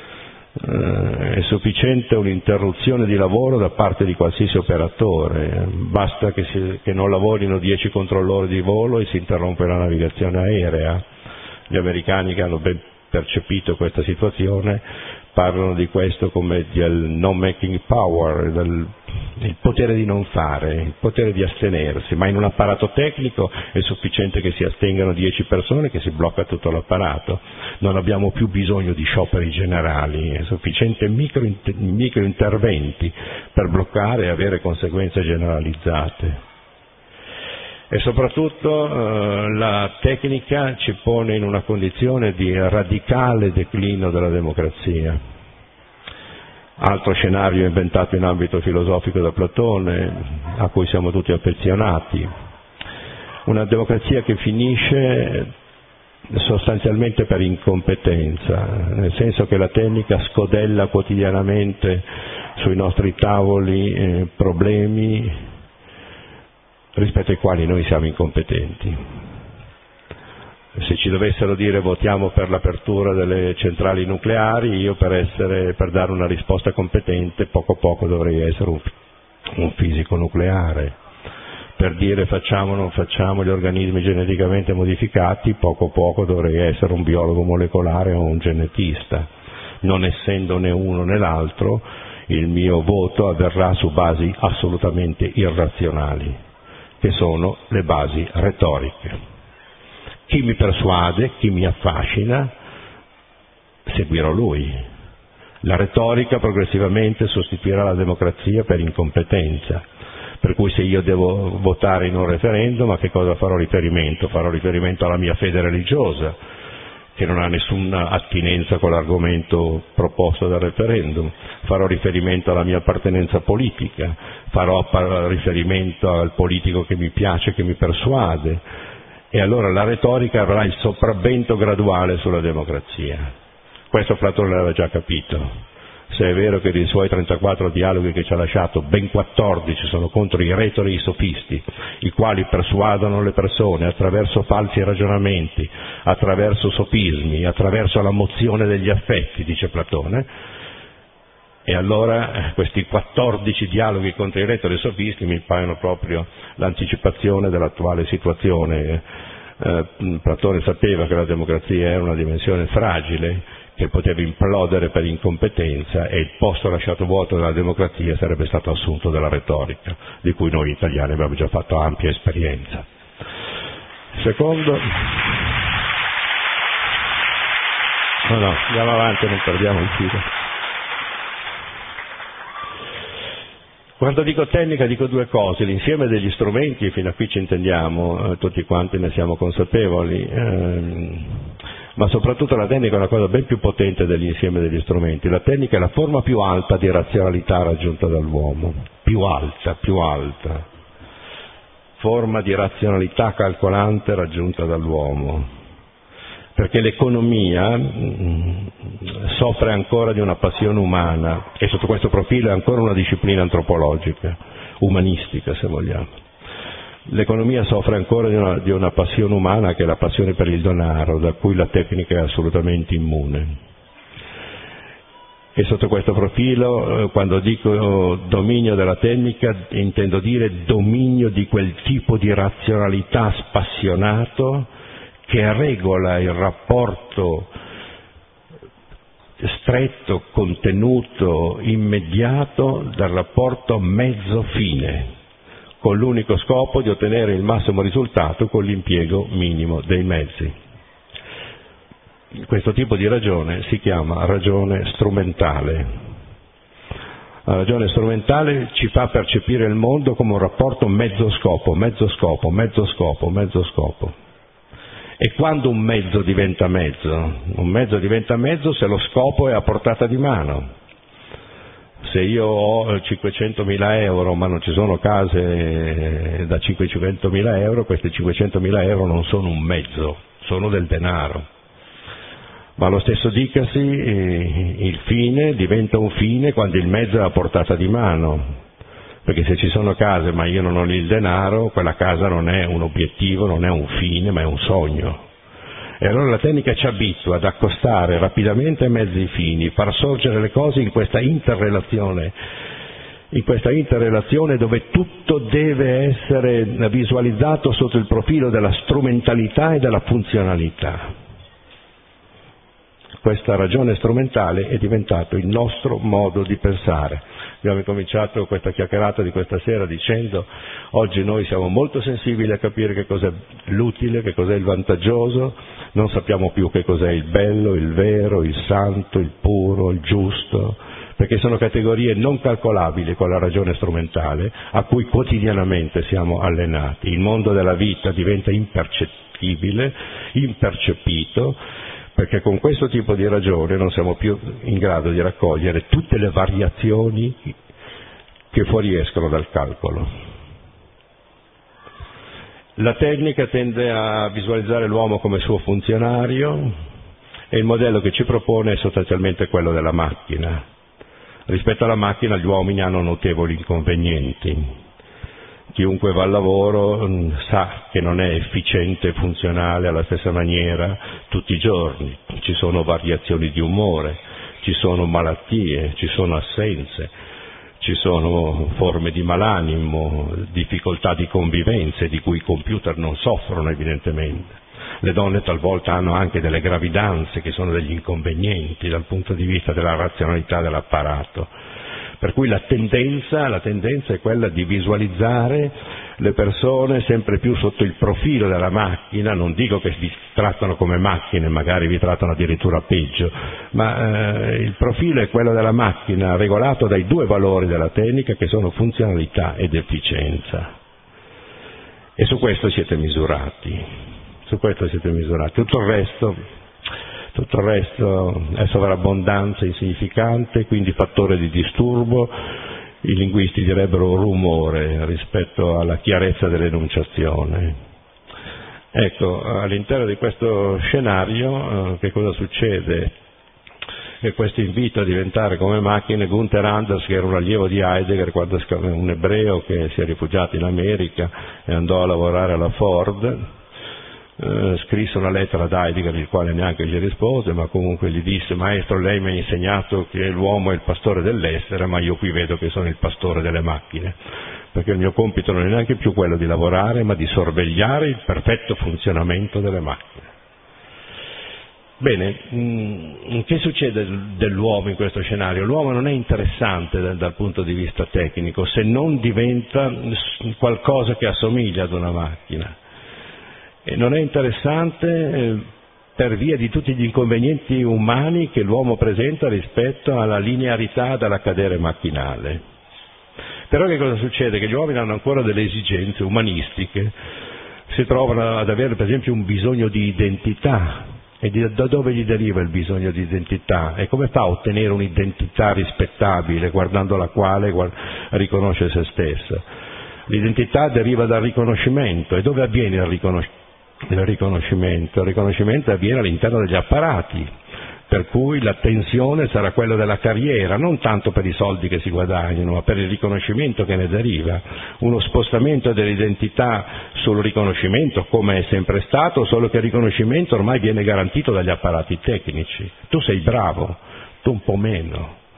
È sufficiente un'interruzione di lavoro da parte di qualsiasi operatore, basta che, si, che non lavorino dieci controllori di volo e si interrompe la navigazione aerea. Gli americani, che hanno ben percepito questa situazione, parlano di questo come del non making power, del il potere di non fare, il potere di astenersi, ma in un apparato tecnico è sufficiente che si astengano dieci persone che si blocca tutto l'apparato. Non abbiamo più bisogno di scioperi generali, è sufficiente micro, micro interventi per bloccare e avere conseguenze generalizzate. E soprattutto eh, la tecnica ci pone in una condizione di radicale declino della democrazia. Altro scenario inventato in ambito filosofico da Platone, a cui siamo tutti affezionati. Una democrazia che finisce sostanzialmente per incompetenza, nel senso che la tecnica scodella quotidianamente sui nostri tavoli eh, problemi rispetto ai quali noi siamo incompetenti. Se ci dovessero dire votiamo per l'apertura delle centrali nucleari, io per, essere, per dare una risposta competente poco poco dovrei essere un, un fisico nucleare. Per dire facciamo o non facciamo gli organismi geneticamente modificati, poco poco dovrei essere un biologo molecolare o un genetista. Non essendo né uno né l'altro, il mio voto avverrà su basi assolutamente irrazionali, che sono le basi retoriche. Chi mi persuade, chi mi affascina, seguirò lui. La retorica progressivamente sostituirà la democrazia per incompetenza, per cui se io devo votare in un referendum, a che cosa farò riferimento? Farò riferimento alla mia fede religiosa, che non ha nessuna attinenza con l'argomento proposto dal referendum, farò riferimento alla mia appartenenza politica, farò riferimento al politico che mi piace, che mi persuade. E allora la retorica avrà il sopravvento graduale sulla democrazia. Questo Platone l'aveva già capito. Se è vero che dei suoi trentaquattro dialoghi che ci ha lasciato, ben quattordici sono contro i retori e i sofisti, i quali persuadono le persone attraverso falsi ragionamenti, attraverso sofismi, attraverso la mozione degli affetti, dice Platone. E allora questi quattordici dialoghi contro i retori e i sofisti mi paiono proprio l'anticipazione dell'attuale situazione. Eh, Platone sapeva che la democrazia era una dimensione fragile, che poteva implodere per incompetenza, e il posto lasciato vuoto dalla democrazia sarebbe stato assunto dalla retorica, di cui noi italiani abbiamo già fatto ampia esperienza. Secondo... No, no, andiamo avanti, non perdiamo il filo. Quando dico tecnica dico due cose: l'insieme degli strumenti, e fino a qui ci intendiamo, eh, tutti quanti ne siamo consapevoli, ehm, ma soprattutto la tecnica è una cosa ben più potente dell'insieme degli strumenti. La tecnica è la forma più alta di razionalità raggiunta dall'uomo, più alta, più alta, forma di razionalità calcolante raggiunta dall'uomo. Perché l'economia mh, soffre ancora di una passione umana, e sotto questo profilo è ancora una disciplina antropologica, umanistica se vogliamo. L'economia soffre ancora di una, di una passione umana, che è la passione per il denaro, da cui la tecnica è assolutamente immune. E sotto questo profilo, quando dico dominio della tecnica, intendo dire dominio di quel tipo di razionalità spassionato che regola il rapporto stretto, contenuto, immediato dal rapporto mezzo-fine, con l'unico scopo di ottenere il massimo risultato con l'impiego minimo dei mezzi. Questo tipo di ragione si chiama ragione strumentale. La ragione strumentale ci fa percepire il mondo come un rapporto mezzo-scopo, mezzo-scopo, mezzo-scopo, mezzo-scopo. E quando un mezzo diventa mezzo? Un mezzo diventa mezzo se lo scopo è a portata di mano. Se io ho cinquecentomila euro ma non ci sono case da cinquecentomila euro, questi cinquecentomila euro non sono un mezzo, sono del denaro. Ma lo stesso dicasi, il fine diventa un fine quando il mezzo è a portata di mano, perché se ci sono case ma io non ho il denaro, quella casa non è un obiettivo, non è un fine, ma è un sogno. E allora la tecnica ci abitua ad accostare rapidamente ai mezzi fini, far sorgere le cose in questa interrelazione, in questa interrelazione dove tutto deve essere visualizzato sotto il profilo della strumentalità e della funzionalità. Questa ragione strumentale è diventato il nostro modo di pensare. Abbiamo cominciato questa chiacchierata di questa sera dicendo oggi noi siamo molto sensibili a capire che cos'è l'utile, che cos'è il vantaggioso, non sappiamo più che cos'è il bello, il vero, il santo, il puro, il giusto, perché sono categorie non calcolabili con la ragione strumentale a cui quotidianamente siamo allenati. Il mondo della vita diventa impercettibile, impercepito, perché con questo tipo di ragione non siamo più in grado di raccogliere tutte le variazioni che fuoriescono dal calcolo. La tecnica tende a visualizzare l'uomo come suo funzionario e il modello che ci propone è sostanzialmente quello della macchina. Rispetto alla macchina gli uomini hanno notevoli inconvenienti. Chiunque va al lavoro sa che non è efficiente e funzionale alla stessa maniera tutti i giorni. Ci sono variazioni di umore, ci sono malattie, ci sono assenze, ci sono forme di malanimo, difficoltà di convivenza di cui i computer non soffrono evidentemente. Le donne talvolta hanno anche delle gravidanze che sono degli inconvenienti dal punto di vista della razionalità dell'apparato. Per cui la tendenza, la tendenza è quella di visualizzare le persone sempre più sotto il profilo della macchina. Non dico che vi trattano come macchine, magari vi trattano addirittura peggio, ma eh, il profilo è quello della macchina regolato dai due valori della tecnica che sono funzionalità ed efficienza. E su questo siete misurati, su questo siete misurati. Tutto il resto... Tutto il resto è sovrabbondanza insignificante, quindi fattore di disturbo, i linguisti direbbero rumore rispetto alla chiarezza dell'enunciazione. Ecco, all'interno di questo scenario, eh, che cosa succede? E questo invito a diventare come macchine, Gunther Anders, che era un allievo di Heidegger, quando un ebreo che si è rifugiato in America e andò a lavorare alla Ford, Uh, scrisse una lettera ad Heidegger, il quale neanche gli rispose, ma comunque gli disse: maestro, lei mi ha insegnato che l'uomo è il pastore dell'essere, ma io qui vedo che sono il pastore delle macchine, perché il mio compito non è neanche più quello di lavorare, ma di sorvegliare il perfetto funzionamento delle macchine. Bene, mh, che succede dell'uomo in questo scenario? L'uomo non è interessante dal, dal punto di vista tecnico se non diventa qualcosa che assomiglia ad una macchina. E non è interessante eh, per via di tutti gli inconvenienti umani che l'uomo presenta rispetto alla linearità dell'accadere macchinale. Però che cosa succede? Che gli uomini hanno ancora delle esigenze umanistiche, si trovano ad avere per esempio un bisogno di identità. E di, da dove gli deriva il bisogno di identità? E come fa a ottenere un'identità rispettabile guardando la quale guard- riconosce se stessa? L'identità deriva dal riconoscimento. E dove avviene il riconoscimento? Il riconoscimento. Il riconoscimento avviene all'interno degli apparati, per cui la tensione sarà quella della carriera, non tanto per i soldi che si guadagnano, ma per il riconoscimento che ne deriva. Uno spostamento dell'identità sul riconoscimento, come è sempre stato, solo che il riconoscimento ormai viene garantito dagli apparati tecnici. Tu sei bravo, tu un po' meno.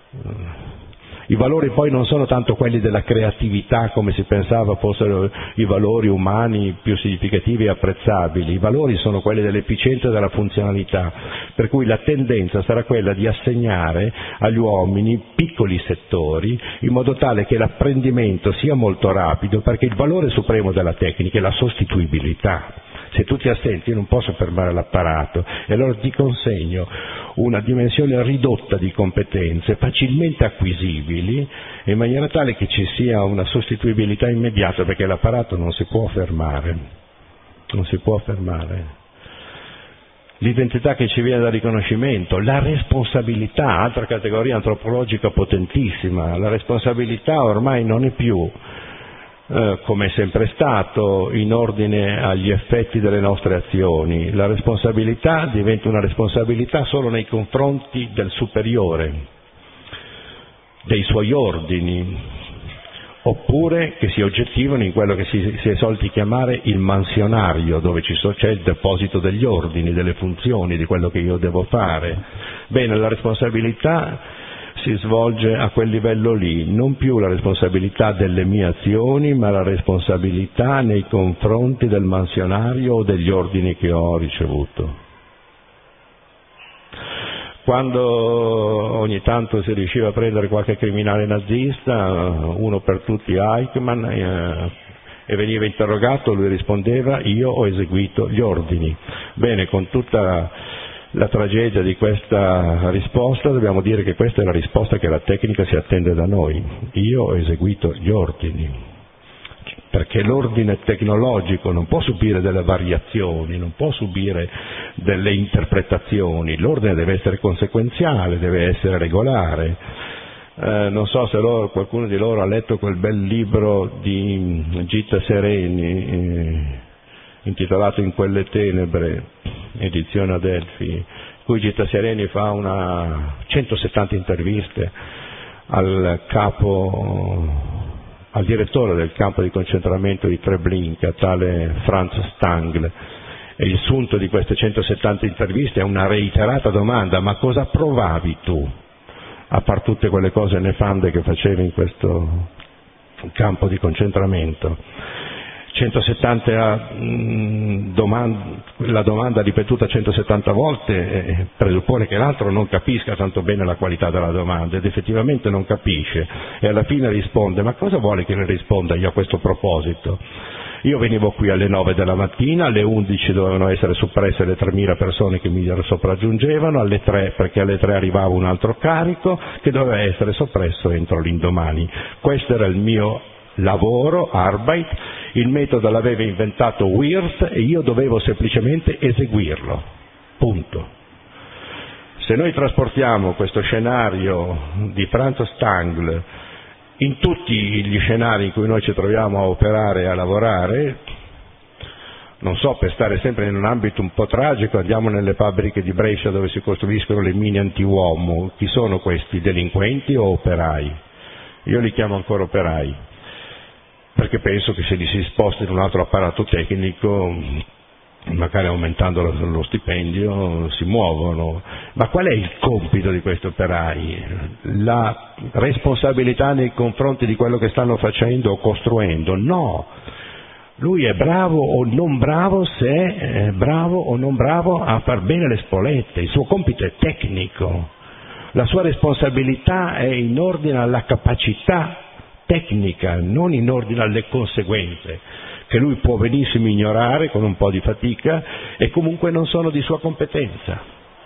I valori poi non sono tanto quelli della creatività come si pensava fossero i valori umani più significativi e apprezzabili, i valori sono quelli dell'efficienza e della funzionalità, per cui la tendenza sarà quella di assegnare agli uomini piccoli settori in modo tale che l'apprendimento sia molto rapido, perché il valore supremo della tecnica è la sostituibilità. Se tu ti assenti io non posso fermare l'apparato e allora ti consegno una dimensione ridotta di competenze facilmente acquisibili in maniera tale che ci sia una sostituibilità immediata, perché l'apparato non si può fermare, non si può fermare. L'identità che ci viene dal riconoscimento, la responsabilità, altra categoria antropologica potentissima, la responsabilità ormai non è più Eh, come è sempre stato, in ordine agli effetti delle nostre azioni. La responsabilità diventa una responsabilità solo nei confronti del superiore, dei suoi ordini, oppure che si oggettivano in quello che si, si è soliti chiamare il mansionario, dove ci so, c'è il deposito degli ordini, delle funzioni, di quello che io devo fare. Bene, la responsabilità si svolge a quel livello lì, non più la responsabilità delle mie azioni, ma la responsabilità nei confronti del mansionario o degli ordini che ho ricevuto. Quando ogni tanto si riusciva a prendere qualche criminale nazista, uno per tutti Eichmann, eh, e veniva interrogato, lui rispondeva: io ho eseguito gli ordini. Bene, con tutta la tragedia di questa risposta dobbiamo dire che questa è la risposta che la tecnica si attende da noi: io ho eseguito gli ordini, perché l'ordine tecnologico non può subire delle variazioni, non può subire delle interpretazioni, l'ordine deve essere conseguenziale, deve essere regolare. Eh, non so se loro, qualcuno di loro ha letto quel bel libro di Gitta Sereni eh, intitolato In quelle tenebre, edizione Adelphi, cui Gitta Sereni fa una centosettanta interviste al capo, al direttore del campo di concentramento di Treblinka, tale Franz Stangl, e il sunto di queste centosettanta interviste è una reiterata domanda: ma cosa provavi tu, a par tutte quelle cose nefande che facevi in questo campo di concentramento? centosettanta mh, domande, la domanda ripetuta centosettanta volte eh, presuppone che l'altro non capisca tanto bene la qualità della domanda, ed effettivamente non capisce, e alla fine risponde: ma cosa vuole che le risponda io a questo proposito? Io venivo qui alle nove della mattina, alle undici dovevano essere soppresse le tremila persone che mi sopraggiungevano, alle tre, perché alle tre arrivava un altro carico che doveva essere soppresso entro l'indomani. Questo era il mio lavoro, Arbeit, il metodo l'aveva inventato Wirth e io dovevo semplicemente eseguirlo, punto. Se noi trasportiamo questo scenario di Franz Stangl in tutti gli scenari in cui noi ci troviamo a operare e a lavorare, non so, per stare sempre in un ambito un po' tragico, andiamo nelle fabbriche di Brescia dove si costruiscono le mine antiuomo. Chi sono questi, delinquenti o operai? Io li chiamo ancora operai, perché penso che se li si sposta in un altro apparato tecnico, magari aumentando lo, lo stipendio, si muovono. Ma qual è il compito di questi operai? La responsabilità nei confronti di quello che stanno facendo o costruendo? No. Lui è bravo o non bravo se è bravo o non bravo a far bene le spolette. Il suo compito è tecnico. La sua responsabilità è in ordine alla capacità tecnica, non in ordine alle conseguenze, che lui può benissimo ignorare con un po' di fatica e comunque non sono di sua competenza.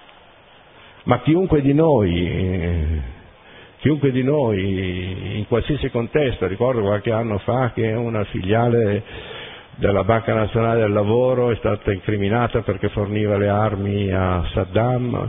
Ma chiunque di noi, eh, chiunque di noi in qualsiasi contesto, ricordo qualche anno fa che una filiale della Banca Nazionale del Lavoro è stata incriminata perché forniva le armi a Saddam.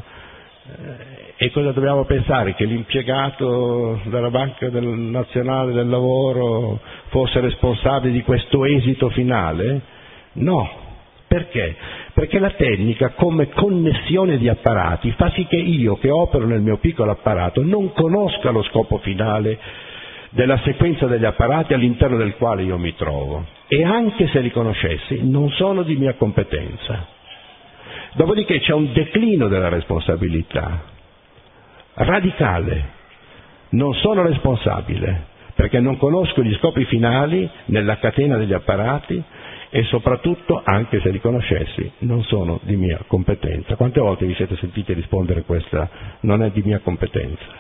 E cosa dobbiamo pensare? Che l'impiegato della Banca del Nazionale del Lavoro fosse responsabile di questo esito finale? No. Perché? Perché la tecnica, come connessione di apparati, fa sì che io, che opero nel mio piccolo apparato, non conosca lo scopo finale della sequenza degli apparati all'interno del quale io mi trovo. E anche se li conoscessi, non sono di mia competenza. Dopodiché c'è un declino della responsabilità radicale, Non sono responsabile, perché non conosco gli scopi finali nella catena degli apparati e soprattutto, anche se li conoscessi, non sono di mia competenza. Quante volte vi siete sentiti rispondere questa? Non è di mia competenza.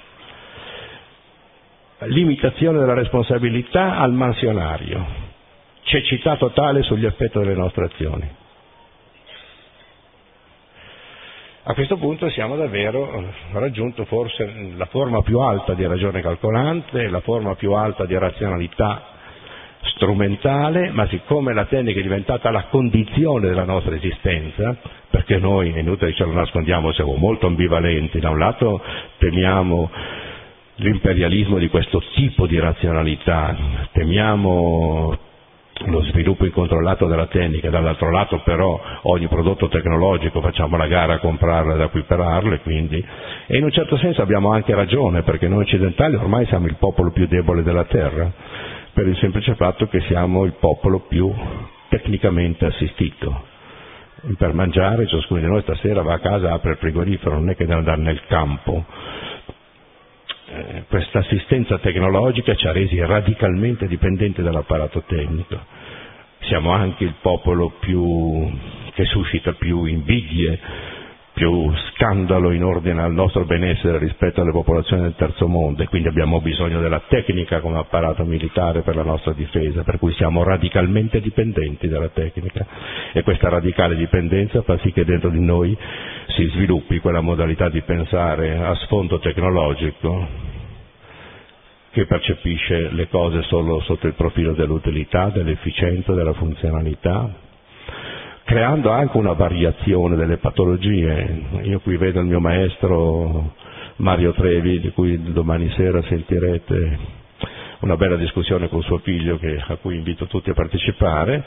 Limitazione della responsabilità al mansionario, cecità totale sugli effetti delle nostre azioni. A questo punto siamo davvero raggiunto forse la forma più alta di ragione calcolante, la forma più alta di razionalità strumentale, ma siccome la tecnica è diventata la condizione della nostra esistenza, perché noi, è inutile che ce lo nascondiamo, siamo molto ambivalenti, da un lato temiamo l'imperialismo di questo tipo di razionalità, temiamo lo sviluppo incontrollato della tecnica, dall'altro lato però ogni prodotto tecnologico facciamo la gara a comprarlo ed equipararlo, e quindi e in un certo senso abbiamo anche ragione, perché noi occidentali ormai siamo il popolo più debole della terra, per il semplice fatto che siamo il popolo più tecnicamente assistito. Per mangiare ciascuno di noi stasera va a casa, apre il frigorifero, non è che deve andare nel campo. Eh, questa assistenza tecnologica ci ha resi radicalmente dipendenti dall'apparato tecnico. Siamo anche il popolo più che suscita più invidie, più scandalo in ordine al nostro benessere rispetto alle popolazioni del terzo mondo, e quindi abbiamo bisogno della tecnica come apparato militare per la nostra difesa, per cui siamo radicalmente dipendenti dalla tecnica, e questa radicale dipendenza fa sì che dentro di noi si sviluppi quella modalità di pensare a sfondo tecnologico che percepisce le cose solo sotto il profilo dell'utilità, dell'efficienza, della funzionalità, creando anche una variazione delle patologie. Io qui vedo il mio maestro Mario Trevi, di cui domani sera sentirete una bella discussione con suo figlio, che, a cui invito tutti a partecipare.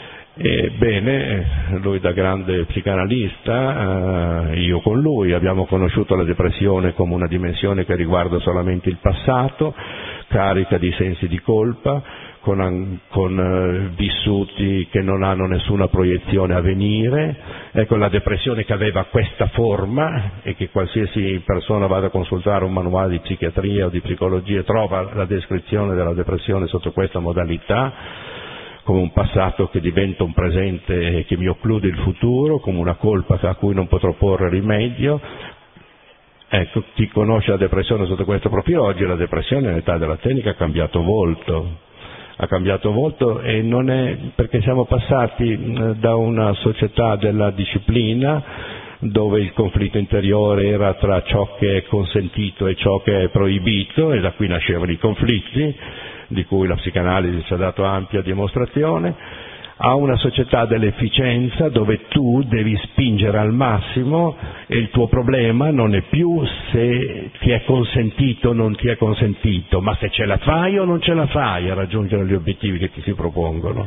Ebbene, lui da grande psicanalista, eh, io con lui abbiamo conosciuto la depressione come una dimensione che riguarda solamente il passato, carica di sensi di colpa, con, con eh, vissuti che non hanno nessuna proiezione a venire. Ecco, la depressione che aveva questa forma, e che qualsiasi persona vada a consultare un manuale di psichiatria o di psicologia trova la descrizione della depressione sotto questa modalità, come un passato che diventa un presente che mi occlude il futuro, come una colpa a cui non potrò porre rimedio. Ecco, chi conosce la depressione sotto questo profilo, oggi la depressione nell'età della tecnica ha cambiato volto, ha cambiato volto e non è perché siamo passati da una società della disciplina, dove il conflitto interiore era tra ciò che è consentito e ciò che è proibito, e da qui nascevano i conflitti, di cui la psicanalisi ci ha dato ampia dimostrazione, a una società dell'efficienza dove tu devi spingere al massimo e il tuo problema non è più se ti è consentito o non ti è consentito, ma se ce la fai o non ce la fai a raggiungere gli obiettivi che ti si propongono.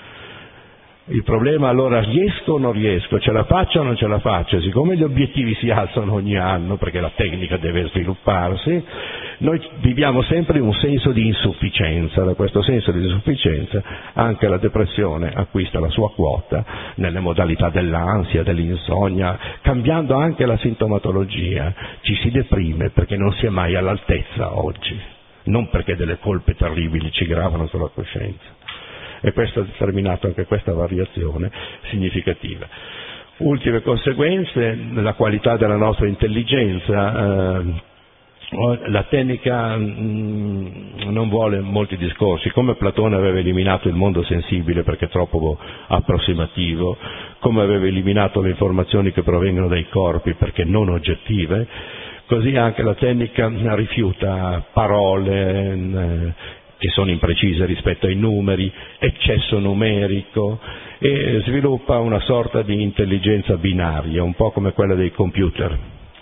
Il problema allora: riesco o non riesco, ce la faccio o non ce la faccio? Siccome gli obiettivi si alzano ogni anno perché la tecnica deve svilupparsi, noi viviamo sempre in un senso di insufficienza. Da questo senso di insufficienza anche la depressione acquista la sua quota nelle modalità dell'ansia, dell'insonnia, cambiando anche la sintomatologia. Ci si deprime perché non si è mai all'altezza oggi, non perché delle colpe terribili ci gravano sulla coscienza. E questo ha determinato anche questa variazione significativa. Ultime conseguenze: la qualità della nostra intelligenza. Eh, la tecnica mh, non vuole molti discorsi. Come Platone aveva eliminato il mondo sensibile perché troppo approssimativo, come aveva eliminato le informazioni che provengono dai corpi perché non oggettive, così anche la tecnica rifiuta parole eh, che sono imprecise rispetto ai numeri, eccesso numerico, e sviluppa una sorta di intelligenza binaria, un po' come quella dei computer.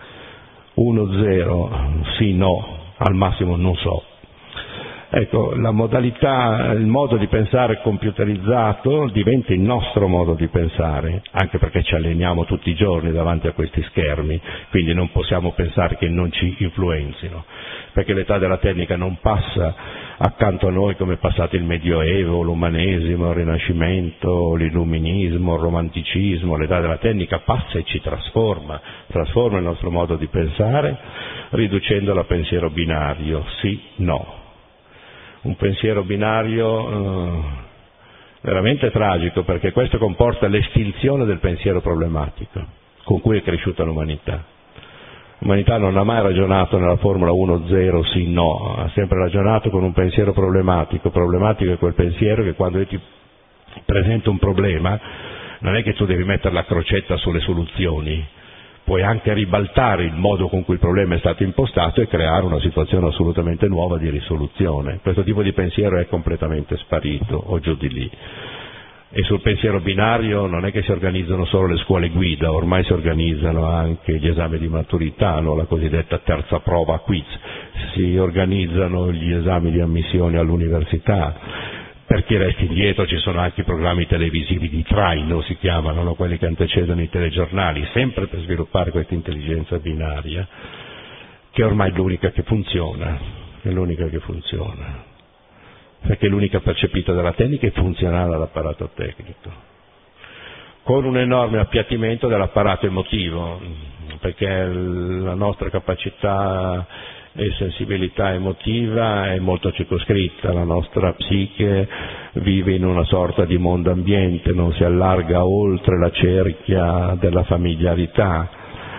uno zero, sì, no, al massimo non so. Ecco, la modalità, il modo di pensare computerizzato diventa il nostro modo di pensare, anche perché ci alleniamo tutti i giorni davanti a questi schermi, quindi non possiamo pensare che non ci influenzino, perché l'età della tecnica non passa accanto a noi come è passato il Medioevo, l'Umanesimo, il Rinascimento, l'Illuminismo, il Romanticismo. L'età della tecnica passa e ci trasforma, trasforma il nostro modo di pensare, riducendola a pensiero binario, sì, no. Un pensiero binario eh, veramente tragico, perché questo comporta l'estinzione del pensiero problematico con cui è cresciuta l'umanità. L'umanità non ha mai ragionato nella formula uno zero sì no, ha sempre ragionato con un pensiero problematico. Problematico è quel pensiero che quando io ti presento un problema non è che tu devi mettere la crocetta sulle soluzioni, puoi anche ribaltare il modo con cui il problema è stato impostato e creare una situazione assolutamente nuova di risoluzione. Questo tipo di pensiero è completamente sparito o giù di lì. E sul pensiero binario non è che si organizzano solo le scuole guida, ormai si organizzano anche gli esami di maturità, no? La cosiddetta terza prova quiz, si organizzano gli esami di ammissione all'università. Per chi resta indietro ci sono anche i programmi televisivi di traino, si chiamano, no? Quelli che antecedono i telegiornali, sempre per sviluppare questa intelligenza binaria, che ormai è l'unica che funziona, è l'unica che funziona. Perché è l'unica percepita dalla tecnica e funzionale dall'apparato tecnico, con un enorme appiattimento dell'apparato emotivo, perché la nostra capacità e sensibilità emotiva è molto circoscritta, la nostra psiche vive in una sorta di mondo ambiente, non si allarga oltre la cerchia della familiarità.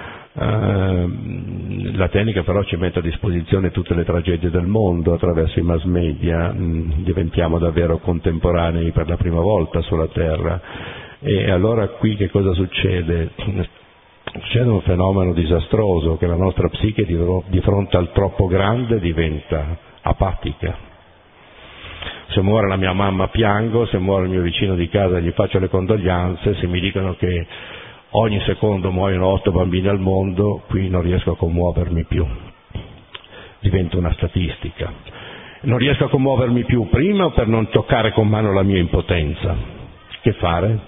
Uh, la tecnica però ci mette a disposizione tutte le tragedie del mondo attraverso i mass media, mm, diventiamo davvero contemporanei per la prima volta sulla Terra. E allora qui che cosa succede? Succede un fenomeno disastroso, che la nostra psiche di, di fronte al troppo grande diventa apatica. Se muore la mia mamma piango, se muore il mio vicino di casa gli faccio le condoglianze, se mi dicono che ogni secondo muoiono otto bambini al mondo, qui non riesco a commuovermi più, diventa una statistica. Non riesco a commuovermi più, prima per non toccare con mano la mia impotenza, che fare?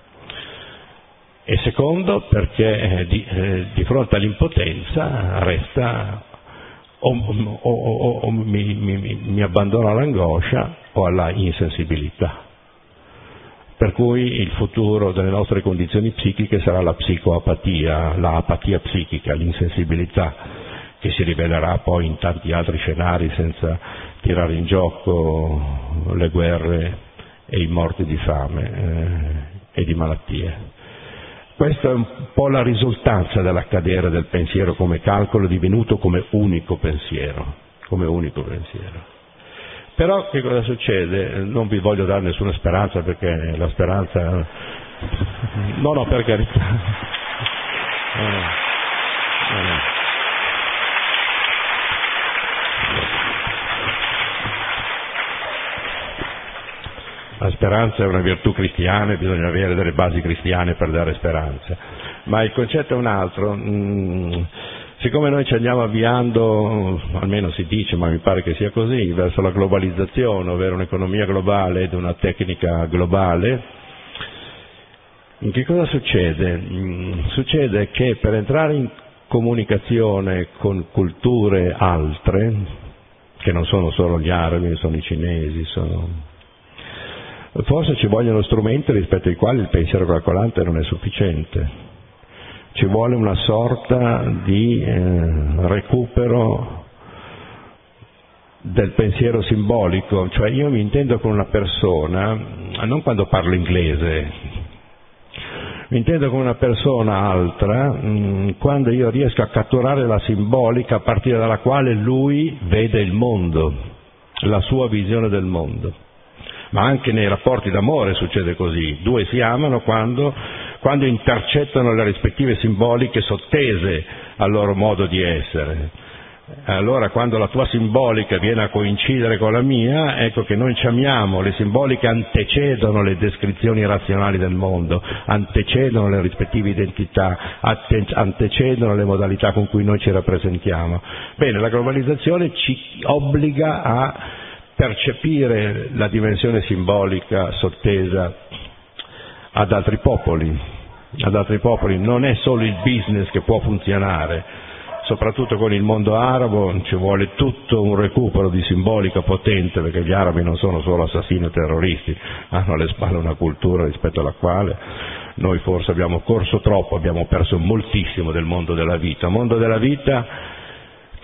E secondo perché eh, di, eh, di fronte all'impotenza resta o, o, o, o mi, mi, mi abbandono all'angoscia o alla insensibilità. Per cui il futuro delle nostre condizioni psichiche sarà la psicoapatia, la apatia psichica, l'insensibilità, che si rivelerà poi in tanti altri scenari senza tirare in gioco le guerre e i morti di fame eh, e di malattie. Questa è un po' la risultanza dell'accadere del pensiero come calcolo divenuto come unico pensiero, come unico pensiero. Però che cosa succede? Non vi voglio dare nessuna speranza, perché la speranza... No, no, per carità. No, no. No, no. La speranza è una virtù cristiana e bisogna avere delle basi cristiane per dare speranza. Ma il concetto è un altro. Mm, siccome noi ci andiamo avviando, almeno si dice, ma mi pare che sia così, verso la globalizzazione, ovvero un'economia globale ed una tecnica globale, che cosa succede? Mm, succede che per entrare in comunicazione con culture altre, che non sono solo gli arabi, sono i cinesi, sono... forse ci vogliono strumenti rispetto ai quali il pensiero calcolante non è sufficiente. Ci vuole una sorta di eh, recupero del pensiero simbolico, cioè io mi intendo con una persona, non quando parlo inglese, mi intendo con una persona altra mh, quando io riesco a catturare la simbolica a partire dalla quale lui vede il mondo, la sua visione del mondo. Ma anche nei rapporti d'amore succede così, due si amano quando, quando intercettano le rispettive simboliche sottese al loro modo di essere. Allora quando la tua simbolica viene a coincidere con la mia, ecco che noi ci amiamo, le simboliche antecedono le descrizioni razionali del mondo, antecedono le rispettive identità, antecedono le modalità con cui noi ci rappresentiamo. Bene, la globalizzazione ci obbliga a percepire la dimensione simbolica sottesa ad altri popoli, ad altri popoli. Non è solo il business che può funzionare, soprattutto con il mondo arabo ci vuole tutto un recupero di simbolica potente, perché gli arabi non sono solo assassini o terroristi, hanno alle spalle una cultura rispetto alla quale noi forse abbiamo corso troppo, abbiamo perso moltissimo del mondo della vita, mondo della vita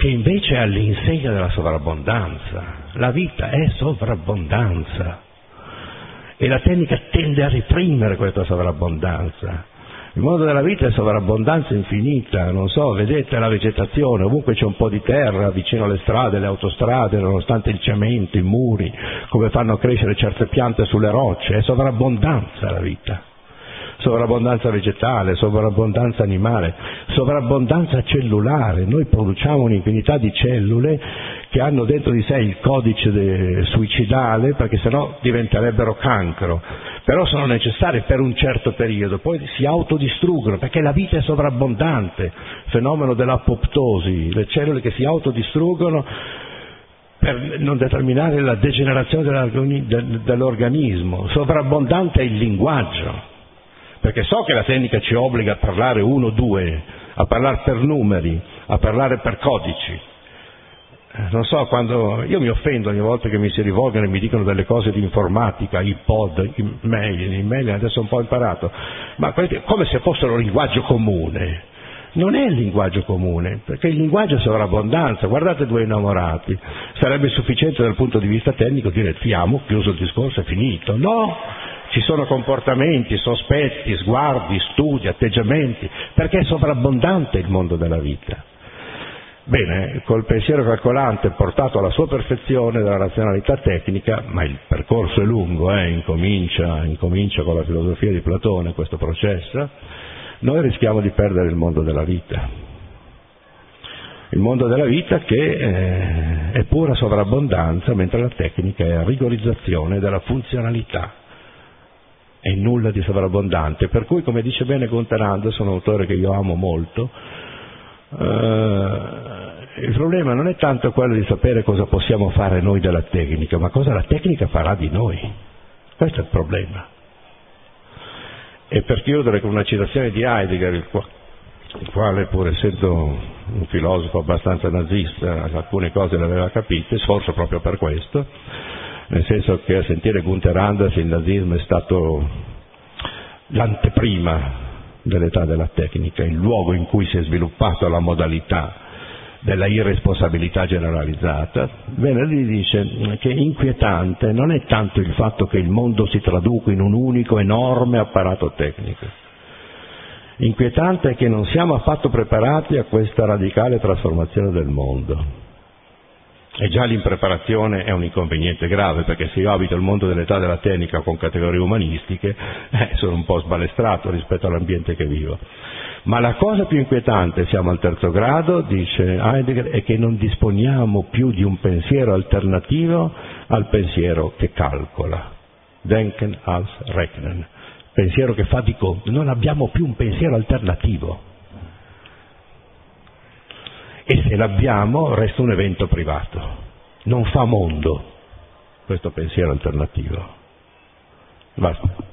che invece è all'insegna della sovrabbondanza. La vita è sovrabbondanza e la tecnica tende a reprimere questa sovrabbondanza. Il mondo della vita è sovrabbondanza infinita, non so, vedete la vegetazione, ovunque c'è un po' di terra vicino alle strade, alle autostrade, nonostante il cemento, i muri, come fanno crescere certe piante sulle rocce, è sovrabbondanza la vita. Sovrabbondanza vegetale, sovrabbondanza animale, sovrabbondanza cellulare. Noi produciamo un'infinità di cellule che hanno dentro di sé il codice de- suicidale, perché sennò diventerebbero cancro, però sono necessarie per un certo periodo, poi si autodistruggono perché la vita è sovrabbondante, fenomeno dell'apoptosi, le cellule che si autodistruggono per non determinare la degenerazione dell'organismo. Sovrabbondante è il linguaggio, perché so che la tecnica ci obbliga a parlare uno, due, a parlare per numeri, a parlare per codici. Non so, quando io mi offendo ogni volta che mi si rivolgono e mi dicono delle cose di informatica, i pod, i mail, i mail adesso ho un po' imparato, ma come se fossero linguaggio comune. Non è il linguaggio comune, perché il linguaggio è sovrabbondanza. Guardate due innamorati, sarebbe sufficiente dal punto di vista tecnico dire ti amo, chiuso il discorso, è finito. No! Ci sono comportamenti, sospetti, sguardi, studi, atteggiamenti, perché è sovrabbondante il mondo della vita. Bene, col pensiero calcolante portato alla sua perfezione dalla razionalità tecnica, ma il percorso è lungo, eh, incomincia, incomincia con la filosofia di Platone questo processo, noi rischiamo di perdere il mondo della vita. Il mondo della vita che eh, è pura sovrabbondanza, mentre la tecnica è rigorizzazione della funzionalità. È nulla di sovrabbondante, per cui, come dice bene Gunther Anderson, un autore che io amo molto, eh, il problema non è tanto quello di sapere cosa possiamo fare noi della tecnica, ma cosa la tecnica farà di noi. Questo è il problema. E per chiudere con una citazione di Heidegger, il, qua, il quale, pur essendo un filosofo abbastanza nazista, alcune cose le aveva capite, forse proprio per questo, nel senso che a sentire Gunther Anderson il nazismo è stato l'anteprima dell'età della tecnica, il luogo in cui si è sviluppata la modalità della irresponsabilità generalizzata. Bene, lui dice che inquietante non è tanto il fatto che il mondo si traduca in un unico enorme apparato tecnico. Inquietante è che non siamo affatto preparati a questa radicale trasformazione del mondo. E già l'impreparazione è un inconveniente grave, perché se io abito il mondo dell'età della tecnica con categorie umanistiche, eh, sono un po' sbalestrato rispetto all'ambiente che vivo. Ma la cosa più inquietante, siamo al terzo grado, dice Heidegger, è che non disponiamo più di un pensiero alternativo al pensiero che calcola. Denken als Rechnen. Pensiero che fa di conto. Non abbiamo più un pensiero alternativo. E se l'abbiamo resta un evento privato, non fa mondo questo pensiero alternativo. Basta.